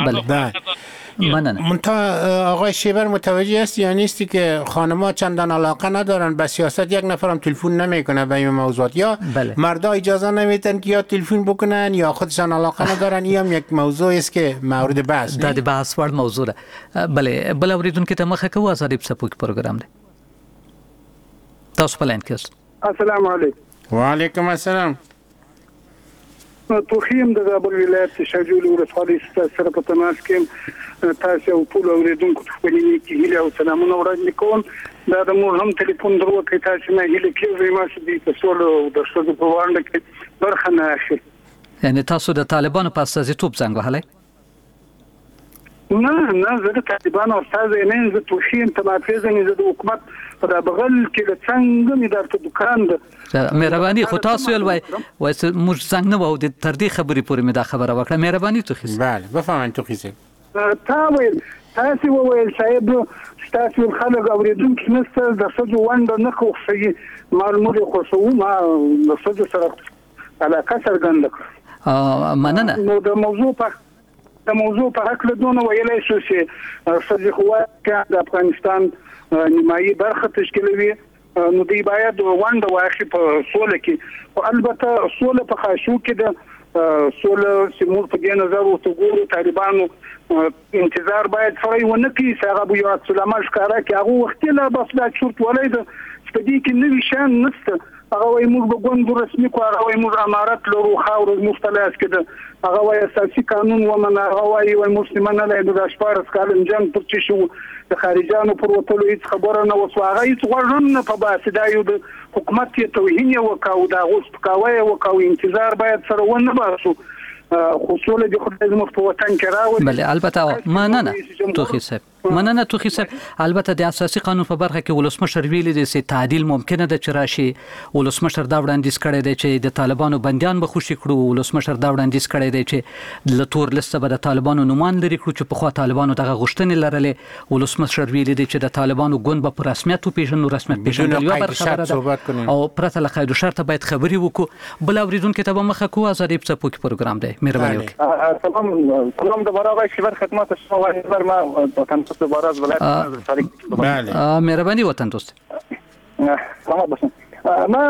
منتها آقای شیبر متوجه است یا نیستی که خانم‌ها چندان علاقه ندارن به سیاست. یک نفرم تلفن نمیکنه به این موضوعات یا مردا اجازه نمیدن که یا تلفن بکنن یا خودشان علاقه ندارن. این هم یک موضوع است که مورد بحث د بحث وړ موضوع ده. بله بل اوریدونکو ته مخه کوو ازادي څپو کې پروګرام دی. تاسو په لاین کې یاست. السلام علیکم. وعلیکم السلام. توخیم د زابل ولایت شجول ولسوالۍ سره په تماس کې تاسو او ټول اوریدونکو ته په دې کې هیله او سلامونه وړاندې کوم. دا د مور هم ټلیفون درو کې تاسو نه هیله کوي ما چې د ټول د شته په وړاندې کې برخه نه اخلي. یعنی تاسو د طالبانو په استازیتوب زنګ وهلی؟ نه زه د طالبانو استازی نه یم. زه توخیم ته محافظ یم. زه د حکومت په بغل کې د څنګه مې درته دکان ده. مهرباني خو تاسو ویل وای موږ څنګه نه وو د تر دې خبرې پورې مې دا خبره وکړه. مهرباني توخیز. بله بفهمین توخیز. تا ویل تاسو وویل صاحب تاسو خلک اوریدونکو نشته د سجو ونده نه خوښي معلومات خو ما د سجو سره علاقه څرګنده کړه. مننه. نو د موضوع په حق له دونه ویلای شو چې سجو خو د افغانستان نیمایي برخه تشکیلوي نو دی باید ونده واخی په سوله کې او البته سوله په خاشو کې د سوله سیمور په دې نظر او تګورو طالبانو انتظار باید فرای ونه کی هغه بو یو سلام ښکارا کې هغه وخت لا بس دا شرط ولید چې دې کې نوې شان نشته هغه وای موږ به ګوند رسمي کو هغه وای موږ امارت لرو خاور مختلف کده هغه وای اساسي قانون ومنه هغه وای مسلمانانه له د شپارس کالم جنگ پر چې شو د خارجانو پر وټلو هیڅ خبره نه وسو هغه هیڅ غوړن په باسي دا یو د حکومت کې توهین وکاو دا غوښت کاوه وکاو انتظار باید سره ونه باسو خصوصا د خدای زموږ په وطن کې راوړي. بله البته مننه توخی صاحب البته د اساسي قانون په برخه کې ولسمشر ویلي دی چې تعدیل ممکنه ده چې راشي. ولسمشر دا وړاندیز کړی دی چې د طالبانو بندیان به خوشي کړو. ولسمشر دا وړاندیز کړی دی چې د تور لسته به د طالبانو نومان لري کړو چې په خوا طالبانو دغه غوښتنې لرلې. ولسمشر ویلي دی چې د طالبانو ګوند به په رسمیت وپیژنو رسمیت پیژندل یو برخه او پرته له قید شرط باید خبري وکړو. بل اوریدونکو ته به مخه کو ازادي په پوک پروګرام دی. مهرباني وکړئ. سلام د برابر شبر خدمات شما و ما وطن دوست باراز ولایت شریک. بله مهرباني وطن دوست. سلام باشین. ما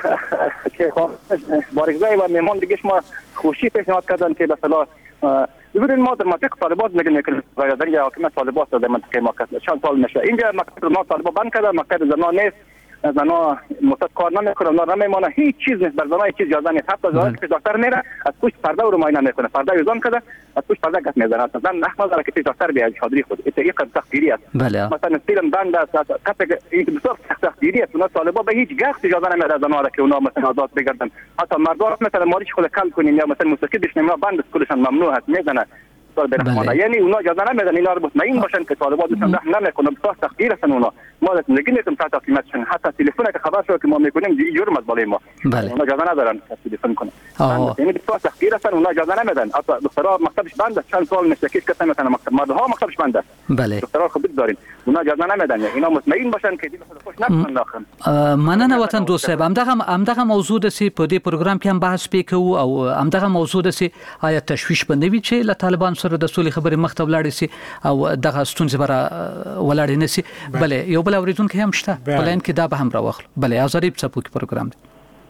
که بارگزای و مهمان دیگه شما خوشی پیشنهاد کردن که مثلا ببینید ما در منطقه طالبات میگیم که رایداری حاکمیت طالبات در منطقه ما چند سال میشه اینجا مکتب ما طالبات بند کرده مکتب زنان نیست زنا مصد کار نمیکنه اونا نمیمونه هیچ چیز نیست بر زنا هیچ چیز یاد نیست حتی زنان که دکتر میره از پشت پرده رو معاینه میکنه پرده یوزان کرده از پشت پرده گپ میزنه زن احمد داره که دکتر بیاد حاضری خود این قد تخدیری است مثلا فیلم بند است قطع این بسیار تخدیری است اونا طالبا به هیچ گفت اجازه نمیده زنا را که اونا مثلا آزاد بگردن حتی مردان مثلا ماریش خود کل کنیم یا مثلا موسیقی بشنیم بند اسکولشان ممنوع است میزنه یعنی اونا اجازه نمیدن اینا رو مطمئن باشن که طالبات دوستان رحم نمیکنه بسیار تخدیر هستن اونا ما زندگی نیستم تحت حکومتشون حتی تلفن که خبر شد که ما میکنیم جرم است بالای ما اونا اجازه ندارن تلفن کنن یعنی بسیار تخدیر هستن اونا اجازه نمیدن حتی دخترها مکتبش بند است چند سال نشه کس کس نمیتونه مکتب مردها مکتبش بند است دخترها خود دارین اونا اجازه نمیدن یعنی اینا مطمئن باشن که دیگه خوش نکنن داخل مننه وطن دوست صاحب همدغه موضوع د سی په دې پروګرام کې هم بحث وکړو او همدغه موضوع د سی آیا تشویش بندوي چې له طالبان سره د سولې خبرې مخته ولاړ سي او دغه ستونزې بره ولاړ نه سي. بله یو بل اوریدونکو هم شته بلین کې دا به هم راوخل. بله ازاري په پوک پروګرام دی.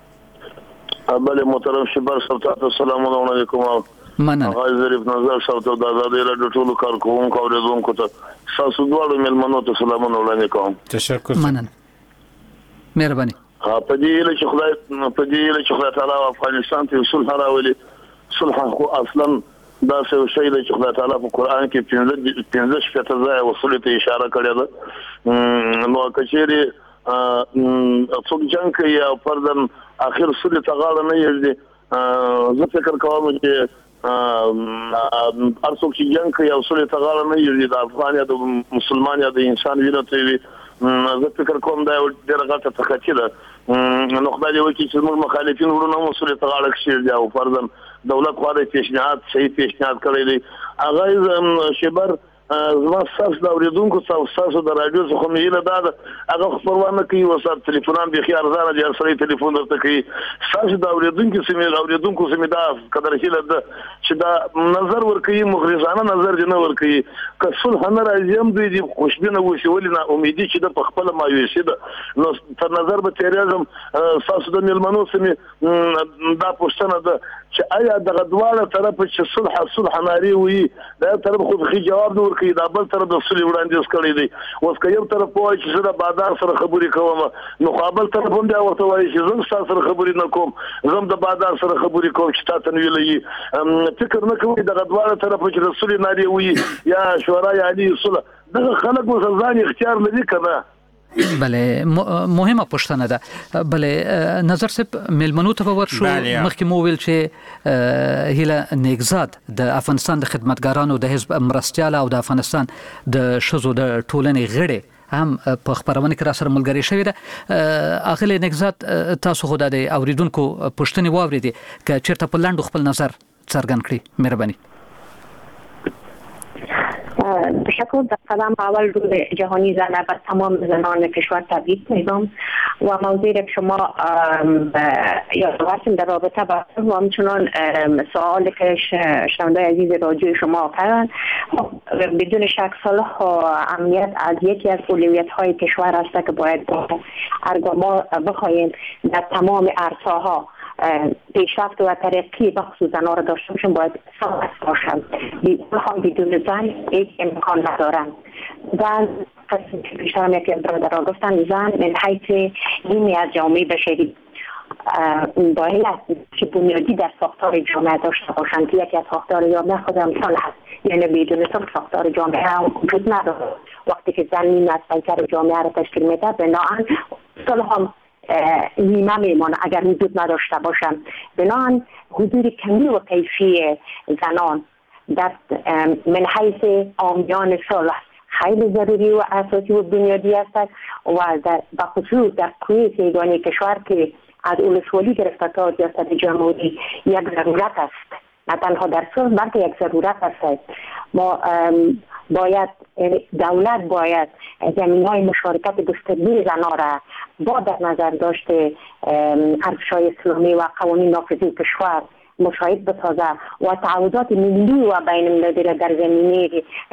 بله محترم شبر صاحب السلام علیکم. مننه غای ظریف نظر صاحب د آزادۍ رادیو ټولو کارکونکو اوریدونکو ته تاسو دواړو ملمنو ته سلامونه وړاندې کوم. تشکر. مننه مهرباني. په دې چې خدای تعالی افغانستان ته صلح راولي صلح خو اصلا دا څه شی دی چې خدای تعالی په قران کې 15 شپته ځای وصول ته اشاره کړې ده نو کچېری څوک جنگ کوي او پردن اخر صلح ته غاړه نه یږي زه فکر کوم چې ارڅوک چې جنگ کوي او صلح ته غاړه نه یږي د افغان یا د مسلمان یا د انسان وینه ته وي زه فکر کوم دا ډېر غټه تخچې ده نو خدای دې وکړي چې موږ مخالفین ورونه مو صلح ته غاړه کښېږدي او پردن دولت خواله پیشنهاد صحیح پیشنهاد کړی دی هغه شبر زما ساس د اوریدونکو تاسو د رادیو څخه مې له دا هغه خبرونه کوي وسات ټلیفونان به خيار زاره دي سره ټلیفون درته کوي تاسو د اوریدونکو سمې دا قدر هیله ده چې دا نظر ورکوي مخرزانه نظر جن ورکوي که صلح نه راځي هم دوی خوشبینه وشي ولې نه امیدي چې د خپل مایوسي ده نو تر نظر به تیرېزم تاسو د ملمنو سمې دا پوښتنه ده چې آیا دغه دواړه طرف چې صلح ناری وي دا طرف خو خي جواب نور کوي دا بل طرف د صلح وړاندیز کړی دی اوس که یو طرف وایي چې زه د بادار سره خبرې کوم نو خو بل طرف هم بیا ورته وایي چې زه ستا سره خبرې نه کوم زه هم د بادار سره خبرې کوم چې تا ته ویلي فکر نه کوي دغه دواړه طرف چې د صلح ناری وي یا شورای عالی صلح دغه خلک اوس ځان اختیار لري که نه بله مهمه پوښتنه ده. بله نظر صاحب ملمنو ته ورشو مخکې مو ویل چې هیله نیکزاد د افغانستان د خدمتګارانو د حزب مرستیاله او د افغانستان د شذو د ټولنې غړي هم په خبرونه کې را سره ملګری شوی ده. اخله نیکزاد تاسو خو د اوریدونکو پوښتنې واوریدي چې چیرته په لاندو خپل نظر څرګند کړئ مهرباني. تشکر. در قدم اول روز جهانی زن به تمام زنان کشور تبریک میگم و موضوعی که شما یادآوردین در رابطه با و همچنان سوالی که شنوندگان عزیز رادیو شما کردن، بدون شک صلح و امنیت از یکی از اولویت‌های کشور است که باید ما بخواهیم در تمام عرصه‌ها پیشرفت و ترقی بخصوص زنان را داشته باشیم. باید صلح باشم. بدون زن هیچ امکان ندارم. زن بیشتر هم یکی از برادرها گفتن زن من حیث نیمی از جامعه بشری باید که بنیادی در ساختار جامعه داشته باشند که یکی از ساختار جامعه خودم صلح است. یعنی بدون صلح ساختار جامعه هم وجود نداره. وقتی که زن نیم از پیکر جامعه را تشکیل میده بنابراین صلح هم نیمه میمانه اگر وجود نداشته باشم. بنابراین حضور کمی و کیفی زنان در من حیث عامیان صلح خیلی ضروری و اساسی و بنیادی است و به خصوص در کوه سیگانی کشور که از ولسوالی گرفته تا ریاست جمهوری یک ضرورت است. نه تنها در صلح بلکه یک ضرورت است. ما باید دولت باید زمینه‌های مشارکت گسترده زنان را با در نظر داشته ارزش‌های اسلامی و قوانین نافذه کشور مشاهد بسازه و تعهدات ملی و بین المللی را در زمینه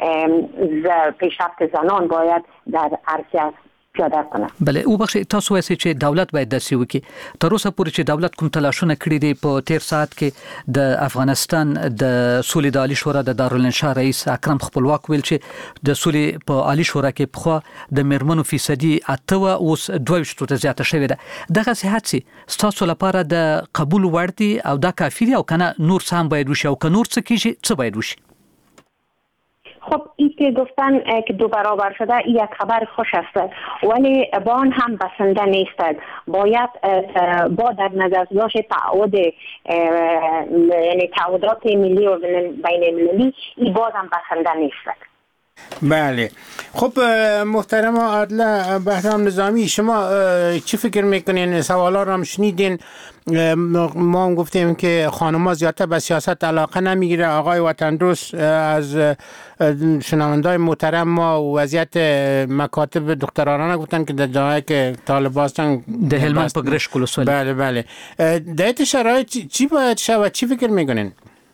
پیشرفت زنان باید در عرصه پیاده کنه. بله او بخش تاسو وایي چې دولت باید داسې وکړي. تر اوسه پورې چې دولت کوم تلاشونه کړي دي په تیر ساعت کې د افغانستان د سولې د عالی شورا د دارالانشا رئیس اکرم خپلواک ویل چې د سولې په عالی شورا کې پخوا د میرمنو فیصدي 8 اوس 22 ته زیاته شوې ده. دغه صحت ستاسو لپاره د قبول وړ دي او دا کافي دي او کنه نور څه هم باید وشي او که نور څه کیږي څه باید وشي؟ خب این که گفتن که 2 برابر شده این یک خبر خوش است ولی با آن هم بسنده نیست. باید با در نظر داشت تعهد یعنی تعهدات ملی و بین المللی این باز هم بسنده نیست. بله. خب محترم عادله بهرام نظامی شما چی فکر میکنین؟ سوالا رو هم شنیدین. ما هم گفتیم که خانم‌ها زیادتر به سیاست علاقه نمیگیره. آقای وطن دوست از شنوندای محترم ما وضعیت مکاتب دخترانه گفتن که در جایی که طالبان هستن ده هلمند پگرش کلوسولی. بله بله. در این شرایط چی باید شود؟ چی فکر میکنین؟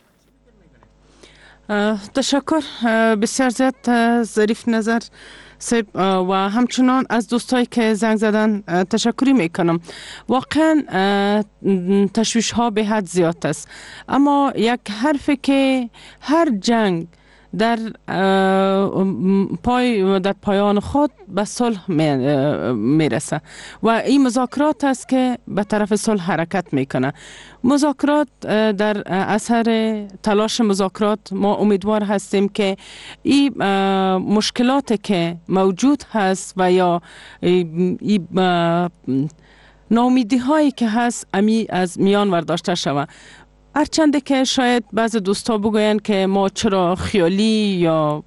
تشکر. بسیار زیاد ظریف نظر و همچنان از دوستایی که زنگ زدن تشکری میکنم. واقعا تشویش ها به حد زیاد است، اما یک حرفی که هر جنگ در پایان خود به صلح میرسه و این مذاکرات است که به طرف صلح حرکت میکنه. مذاکرات در اثر تلاش مذاکرات ما امیدوار هستیم که این مشکلاتی که موجود هست و یا ناامیدی هایی که هست امی از میان ورداشته شود. هرچند که شاید بعض دوستا بگوین که ما چرا خیالی یا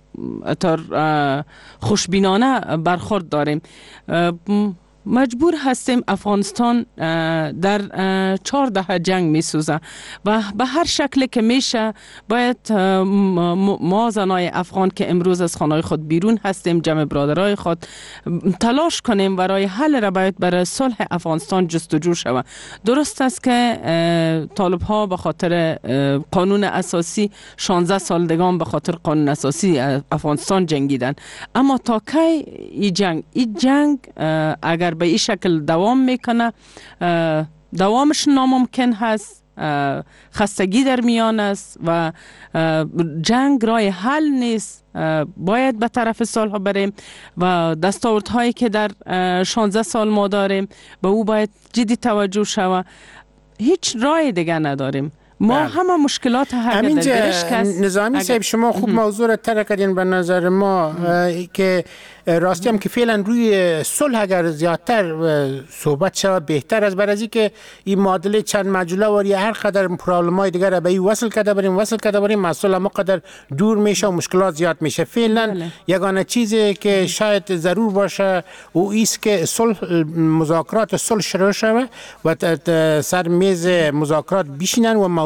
خوشبینانه برخورد داریم، مجبور هستیم. افغانستان در 4 دهه جنگ می سوزه و به هر شکل که میشه باید ما زنای افغان که امروز از خانه خود بیرون هستیم، جمع برادرای خود تلاش کنیم برای حل را باید برای صلح افغانستان جستجو شود. درست است که طالب ها به خاطر قانون اساسی 16 سال دگان به خاطر قانون اساسی افغانستان جنگیدن، اما تا کی این جنگ اگر به این شکل دوام میکنه دوامش ناممکن هست. خستگی در میان است و جنگ راه حل نیست. باید به طرف صلح بریم و دستاوردهایی که در 16 سال ما داریم به او باید جدی توجه شود. هیچ راه دیگه نداریم. ما همه مشکلات حل نظامی صاحب شما خوب موضوع را طرح کردین. به نظر ما که راستی هم که فعلا روی صلح اگر زیادتر صحبت شود بهتر است، برای که این معادله چند مجوله وری هر قدر پرابلم‌های دیگر را به این وصل کرده بریم مسئله ما قدر دور میشه و مشکلات زیاد میشه. فعلا یگانه چیزی که شاید ضرور باشه او ایست که مذاکرات صلح شروع شود و سر میز مذاکرات بشینن و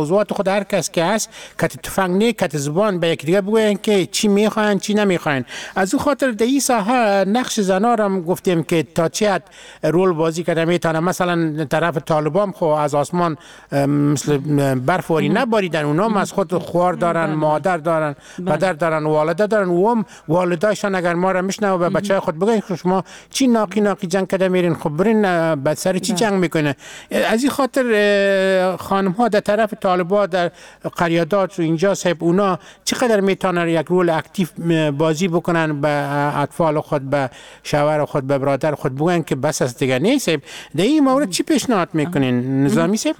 موضوعات خود هر کس که هست کت تفنگ نه کت زبان به یک دیگه بگوین که چی میخواین چی نمیخواین. از اون خاطر در این ساحه نقش زنا را گفتیم که تا چه حد رول بازی کرده میتونه. مثلا طرف طالبان خو از آسمان مثل برفوری نباریدن، اونا از خود خوار دارن، مادر دارن، پدر دارن، والده دارن، و هم والدایشان اگر ما را میشنوه به بچه خود بگن شما چی ناقی جنگ کرده میرین، خب برین به سر چی جنگ میکنه. از این خاطر خانم ها در طرف طالبان در قریادات و اینجا صاحب اونا چقدر میتونن یک رول اکتیو بازی بکنن به اطفال خود، به شوهر خود، به برادر خود بگن که بس است دیگه نیست. در این مورد چی پیشنهاد میکنین نظامی صاحب؟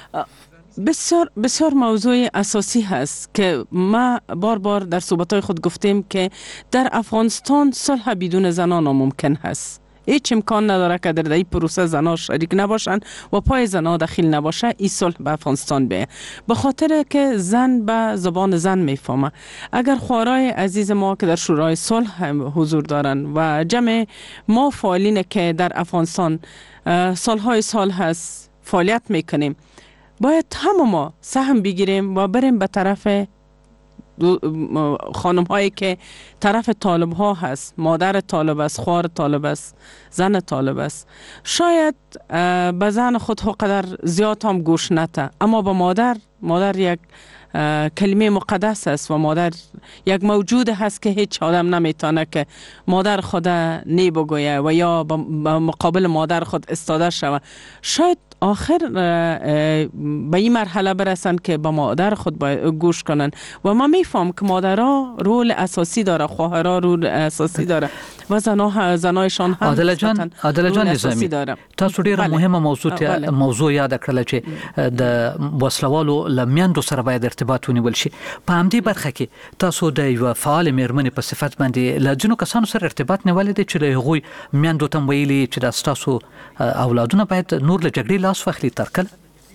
بسیار موضوع اساسی هست که ما بار در صحبت‌های خود گفتیم که در افغانستان صلح بدون زنان ناممکن هست. هیچ امکان نداره که در این پروسه زنان شریک نباشن و پای زنان داخل نباشه این صلح به افغانستان بیه، به خاطر که زن به زبان زن میفهمه. اگر خوارای عزیز ما که در شورای صلح حضور دارن و جمع ما فعالین که در افغانستان سالهای سال هست فعالیت میکنیم، باید همه ما سهم بگیریم و بریم به طرف خانم هایی که طرف طالب ها هست، مادر طالب است، خوار طالب است، زن طالب است. شاید به زن خود قدر زیاد هم گوش نته، اما به مادر یک کلمه مقدس است و مادر یک موجود هست که هیچ آدم نمیتونه که مادر خود نی بگویه و یا به مقابل مادر خود استاده شوه. شاید آخر به این مرحله برسن که به مادر خود گوش کنن و ما میفهم که مادرها رول اساسی داره، خواهرها رول اساسی داره و زنایشان هم عادل جان نظامی تاسو ډیره مهمه موضوع یاد کړل چې د وسلوالو لمیندو سره باید ارتباط ونیول شي. په همدې برخه کې تاسو د یو فعال میرمنې په صفت باندې له ځینو کسانو سره ارتباط نیولې دي چې د هغوی میندو ته ویلي چې د تاسو اولادونه باید نور له جګړې لاس واخلي تر کله؟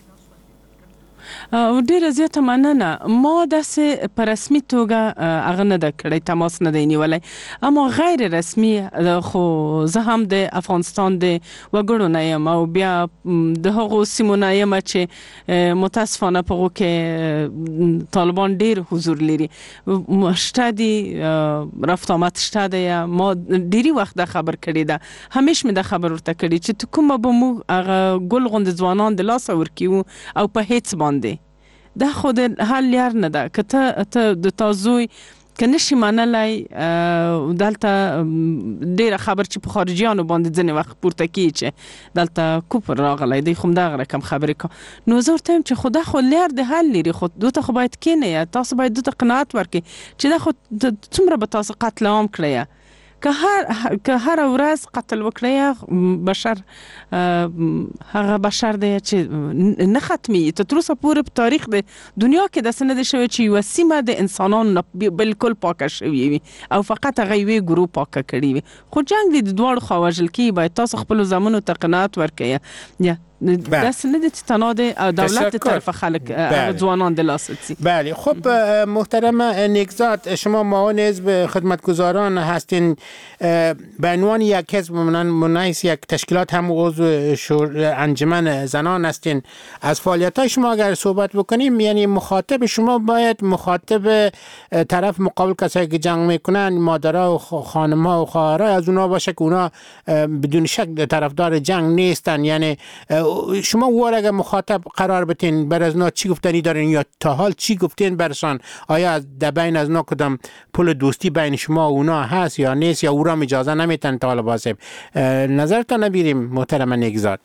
ډیره زیاته مننه. ما داسې په رسمي توګه هغه نه ده کړی، تماس نه دی نیولی، اما غیر رسمي خو زه هم د افغانستان د وګړو نه یم او بیا د هغو سیمو نه یم چې متاسفانه په هغو کې طالبان ډیر حضور لري. شته دي رفت آمد شته دی. ما ډیری وخت دا خبر کړی ده، همیش مې دا خبر ورته کړی چې تو کومه به موږ هغه ګل غوندې ځوانان د لاسه ورکیو او په هیڅ باندې دا خود حل لار نه ده که ته د تازوی که نشي منلی دلته ډیره خبر چې په خارجیانو باندې ځنې وخت پورته کیږي چې دلته کوپر راغلی دی خو همدغه رقم خبرې کو. نو زه ورته یم چې خو دا خو لار د حل لري، خو دوته خو باید کینی، تاسو باید دوته قناعت ورکړئ چې دا خو څومره به تاسو قتل عام کړی که هر ورځ قتل وکړی بشر هغه بشر دی چې نه ختمي. تر اوسه پورې په تاریخ د دنیا کې داسې نه دی شوی چې یوه سیمه د انسانانو بالکل پاکه شوې وي او فقط هغه یوې ګروپ پاکه کړي وي. خو جنګ دی د دواړو خوا وژل کیږي. باید تاسو خپلو زامنو ته قناعت ورکړئ. دست ندید تناد دولت طرف خلق جوانان دلاست. بله خب محترم نیکزاد، شما معاون حزب خدمتگزاران هستین، به عنوان یک حزب منحیث یک تشکیلات هم عضو انجمن زنان هستین. از فعالیت‌های شما اگر صحبت بکنیم، یعنی مخاطب شما باید مخاطب طرف مقابل کسایی که جنگ میکنن، مادرها و خانم‌ها و خواهرها، از اونا باشه که اونا بدون شک طرفدار جنگ نیستن. یعنی شما وار اگر مخاطب قرار بتین بر از نا چی گفتنی دارین یا تا حال چی گفتین برسان؟ آیا در بین از نا کدام پل دوستی بین شما و اونا هست یا نیست، یا او را اجازه نمیتن طالبان صاحب؟ نظرتان نبیریم محترم نیکزاد.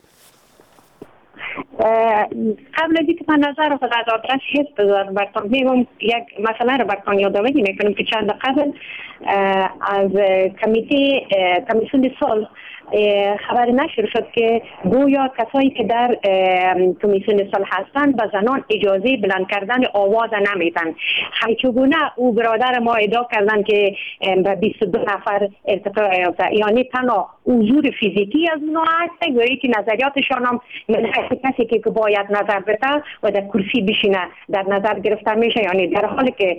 قبل از اینکه من نظر خود از آدرس حزب براتون میگم، یک مسئله رو براتون یادآوری میکنم که چند قبل از کمیسیون صلح خبر نشر شد که گویا کسایی که در کمیسیون صلح هستند به زنان اجازه بلند کردن آواز نمیدن. چگونه او برادر ما ادعا کردن که به 22 نفر ارتقا یافته، یعنی تنها حضور فیزیکی از اونها هست، گویی که نظریاتشان هم کسی که باید نظر بده و در کرسی بشینه در نظر گرفته میشه. یعنی در حالی که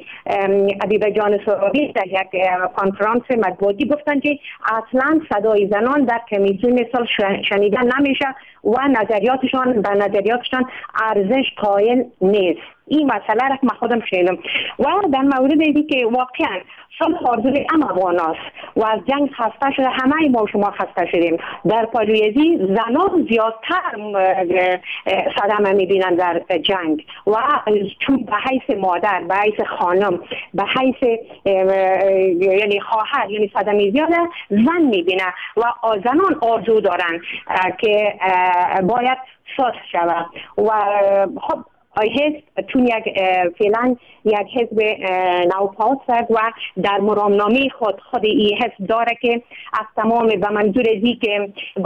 حبیب جان سرابی در یک کنفرانس مطبوعاتی گفتن که اصلا صدای زنان در در کمیسیون صلح شنیده نمیشه و نظریاتشان ارزش قائل نیست. این مسئله را من خودم شنیدم و در مورد دیدی که واقعا صلح آرزوی افغان است و از جنگ خسته شده، همه ما شما خسته شدیم. در پالویزی زنان زیادتر صدمه میبینن در جنگ و چون به حیث مادر، به حیث خانم، به حیث یعنی خواهر، یعنی صدمه زیاده زن میبینه و زنان آرزو دارن که باید صلح شود و خب حزب چون فعلا یک حزب نوپاس و در مرامنامه خود این حزب داره که از تمام به منظور ازی که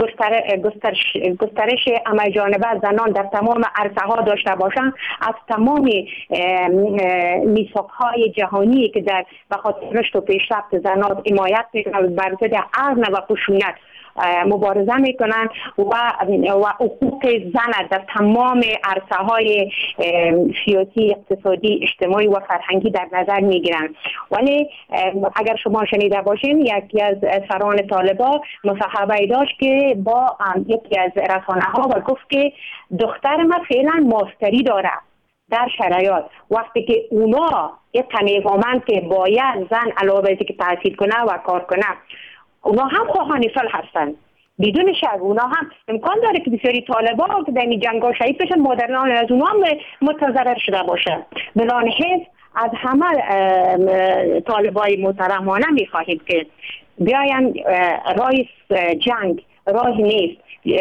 گسترش عمل جانبه زنان در تمام عرصه ها داشته باشند، از تمام میثاق های جهانی که در بخاطر رشد و پیشرفت زنان حمایت میکنند، بر ضد عرض و خشونت مبارزه میکنن و حقوق زن در تمام عرصه های سیاسی، اقتصادی، اجتماعی و فرهنگی در نظر میگیرن. ولی اگر شما شنیده باشین یکی از سران طالبان مصاحبه داشت که با یکی از رسانه ها و گفت که دختر ما فعلا ماستری داره در شرایط، وقتی که اونا یک میفهمند که باید زن علاوه از که تحصیل کنه و کار کنه، اونا هم خواهان صلح هستن. بدون شک اونا هم امکان داره که بسیاری طالبان که در این جنگ‌ها شهید بشن، مادران از اونا هم متضرر شده باشه. بلان حزب از همه طالبای محترمانه می‌خواهیم که بیاین راه جنگ راه نیست،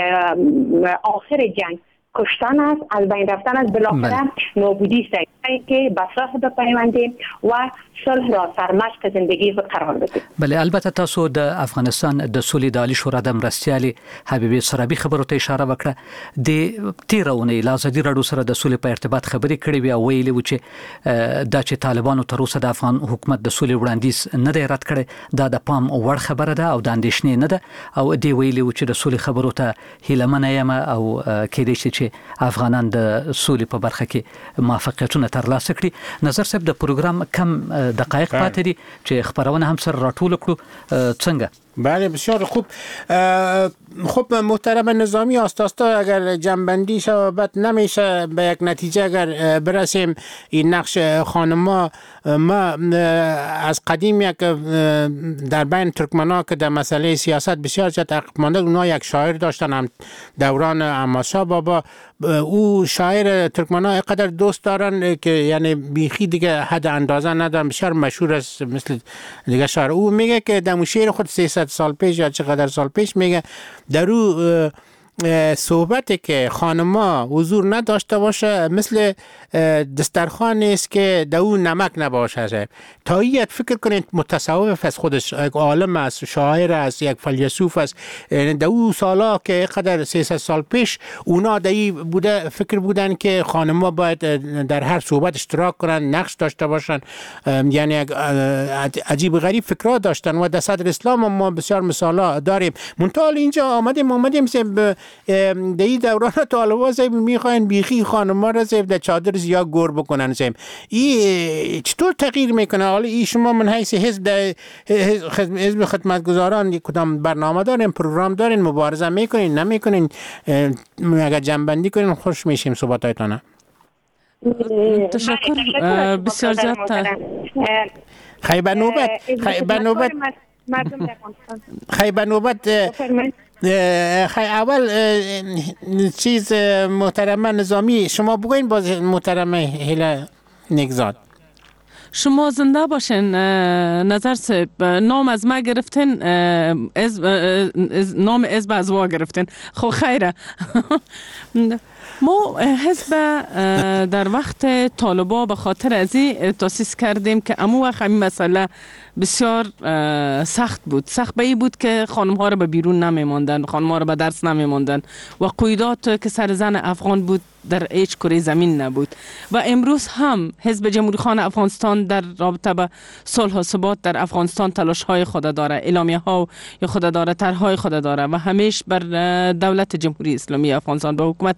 آخر جنگ کشتن است، از بین رفتن است، بالاخره نابودی است که به صلح بپیوندیم و صلح را سرمشق زندگی قرار بدیم. بله، البته تاسو د افغانستان د سولې د عالی شورا د مرستیالې حبیبې سرابي خبرو ته اشاره وکړه. د تیر اونۍ له ازادي راډیو سره د سولې په ارتباط خبرې کړې وي او ویلي و چې دا چې طالبانو تر اوسه د افغان حکومت د سولې وړاندیز نه دی رد کړی، دا د پام وړ خبره ده او د اندېښنې نه ده، او دی ویلي و چې د سولې خبرو ته هیلهمنه یم او کېدای شي چې افغانان د سولې په برخه کې موافقتونه ترلاسه کړي. نظر صاحب د پروګرام کم دقایق پاتې دي چې خبرونه هم سره راټول کړو. څنګه؟ بله بسیار خوب. خب محترم نظامی آستاستا اگر جنبندی شود نمیشه به یک نتیجه اگر برسیم این نقش خانما. ما از قدیم یک در بین ترکمن‌ها که در مسئله سیاست بسیار جد عقب مانده، اونا یک شاعر داشتن هم دوران عماسا بابا. او شاعر ترکمن‌ها اینقدر دوست دارن که یعنی بیخی دیگه حد اندازه ندارن، بسیار مشهور است مثل دیگه شاعر. او میگه که در شعر خود 300 سال پیش یا چقدر سال پیش میگه در او صحبت که خانما حضور نداشته باشه مثل دسترخوان است که در اون نمک نباشه. تا یک فکر کنید متصوف از خودش، یک عالم است، شاعر است، یک فیلسوف است. در اون سالا که قدر 300 سال پیش اونا دایی بوده فکر بودن که خانما باید در هر صحبت اشتراک کنن، نقش داشته باشن. یعنی عجیب غریب فکرها داشتن و در صدر اسلام ما بسیار مثالا داریم. منتها اینجا آمدیم دی دوران طالبان زیب میخواین بیخی خانما را زیب در چادر زیاد گور بکنن زیب. ای چطور تغییر میکنه؟ حالا ای شما من حیث حزب خدمتگزاران کدام برنامه دارین، پروگرام دارین، مبارزه میکنین نمیکنین؟ اگر جنبندی کنین خوش میشیم صحبتایتانه. تشکر بسیار زیاد. خیبر نوبت اول چیز محترمه نظامی شما بگوین باز محترمه هیله نگزاد. شما زنده باشین. نظر صاحب نام از ما گرفتین، نام حزب از وا گرفتین. خب خیره. ما حزب در وقت طالبان به خاطر ازی تاسیس کردیم که امو وقت همین مسئله بسیار سخت بود. سخت به این بود که خانم ها رو به بیرون نمیماندن، خانم ها رو به درس نمیماندن و قیودات که سر زن افغان بود در هیچ کره زمین نبود. و امروز هم حزب جمهوری خواهان افغانستان در رابطه با صلح و ثبات در افغانستان تلاش های خود داره، اعلامیه ها یا خود داره، طرح های خود داره و همیشه بر دولت جمهوری اسلامی افغانستان با حکومت وحدتی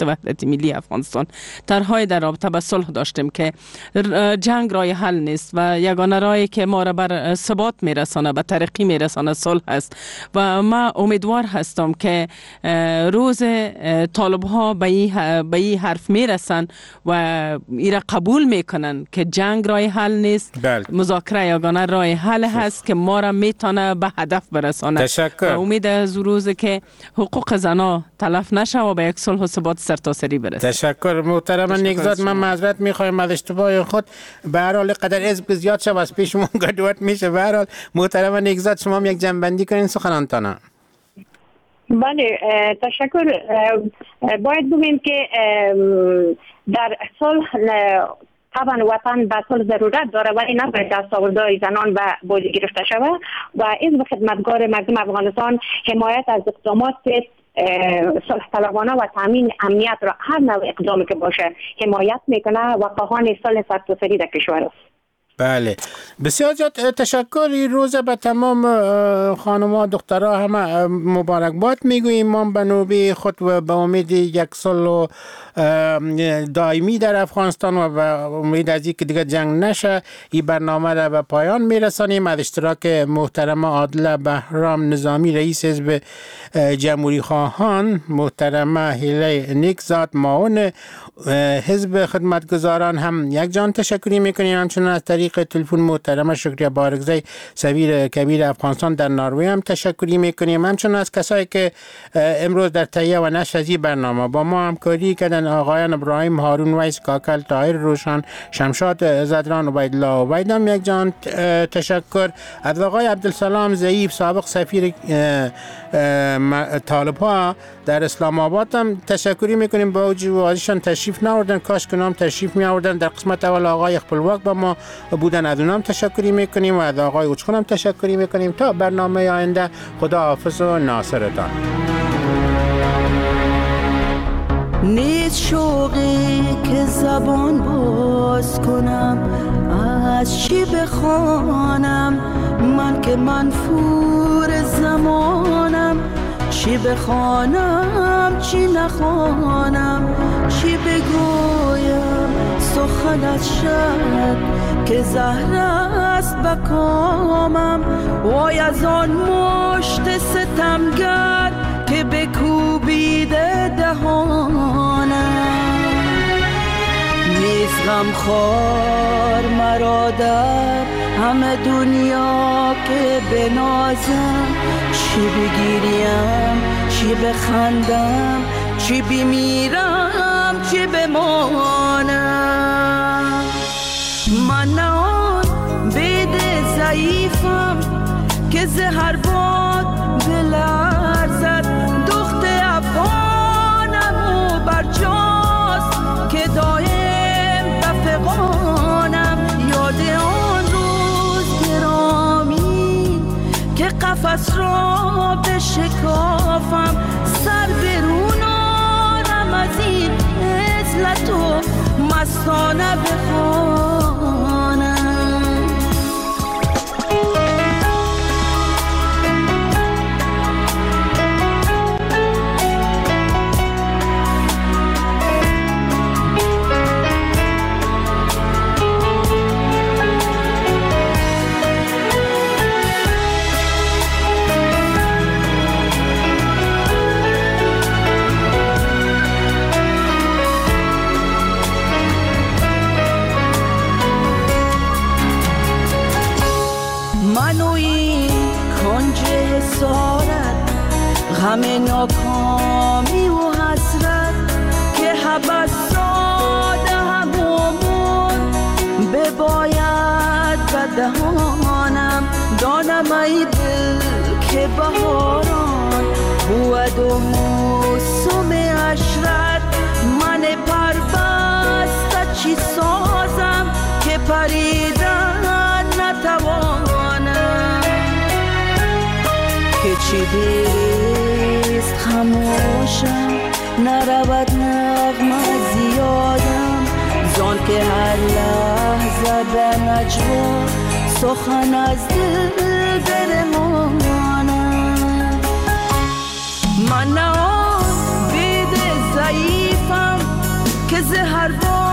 ملی افغانستان طرحهای در رابطه با صلح داشتیم که جنگ راه حل نیست و یگانه راهی که ما را بر ثبات میرسانه، به ترقی میرسانه صلح است و ما امیدوار هستم که روز طالب ها به این حرف میرسن و ایره قبول میکنن که جنگ راه حل نیست. مذاکره یگانه راه حل هست که ما را میتونه به هدف برسانه. تشکر. و امید از روز که حقوق زنا تلف نشه و به یک صلح و ثبات سرتاسری برسه. تشکر محترم نیکزاد. من معذرت میخوایم از اشتباه خود، به هر حال قدر حزب زیاد شد از پیشمون گدوات میشه. به هر حال محترم نیکزاد شما هم یک جنبندی کنین سخنانتان. بله تشکر. باید بگیم که در صلح طبعا وطن به صلح ضرورت داره ولی نباید دستاوردهای زنان به بازی گرفته شود و حزب خدمتگار مردم افغانستان حمایت از اقدامات صلح طلبانه و تامین امنیت را هر نوع اقدامی که باشه حمایت میکنه و خواهان صلح سرتاسری در کشور است. بله بسیار زیاد تشکر. این روز به تمام خانم‌ها دخترها همه مبارکباد میگوییم. ما به نوبه خود و به امید یک صلح دائمی در افغانستان و به امید از اینکه دیگه جنگ نشه این برنامه را به پایان میرسانیم. از اشتراک محترم عادله بهرام نظامی رئیس حزب جمهوری خواهان، محترم هیله نیکزاد معاون حزب خدمتگزاران هم یک جان تشکری میکنیم. همچنین از طریق تلفن محترم شکریه بارگزی سفیر کبیر افغانستان در نروژ هم تشکری میکنیم. همچنین از کسایی که امروز در تهیه و نشر از این برنامه با ما همکاری کردن، آقایان ابراهیم هارون ویس کاکل، طاهر روشن، شمشاد زدران، عبیدالله عبیدم یک جان تشکر. از آقای عبدالسلام ضعیف سابق سفیر طالب ها در اسلام آباد هم تشکری میکنیم. با وجودشان تشریف نوردن، کاش که نام تشریف می آوردن. در قسمت اول آقای خپلواک با ما بودن، از اونم تشکری میکنیم و از آقای اوچخون هم تشکری میکنیم. تا برنامه آینده خدا حافظ و ناصرتان. نیست شوقی که زبان باز کنم، از چی بخوانم من که منفور زمانم. چی بخوانم چی نخوانم، چی بگویم سخنت شد که زهر است به کامم. وای از آن مشت ستمگر که بکوبیده دهانم. نیست غمخوار مرا در همه دنیا که بنازم. چی بگیریم چی بخندم، چی بمیرم چی بمانم. من نه آن بید ضعیفم که زهر باد بلرزد. دخت افغانم و برجاست که دایم بفغانم. یاد آن روز گرامی که قفس را بشکافم. سر برون آرم از این عزلت و مستانه بخوانم. همه ناکامی و حسرت که حبس ساده همون بباید به دهانم. دانم ای دل که بهاران بود و موسم عشرت. من پربسته چی سازم که پریدن نتوانم. که چی بیست خموشم نرود نغمه زیادم. زان که هر لحظه به نجوا سخن از دل برمانم. من نه آن بید ضعیفم که ز هر بار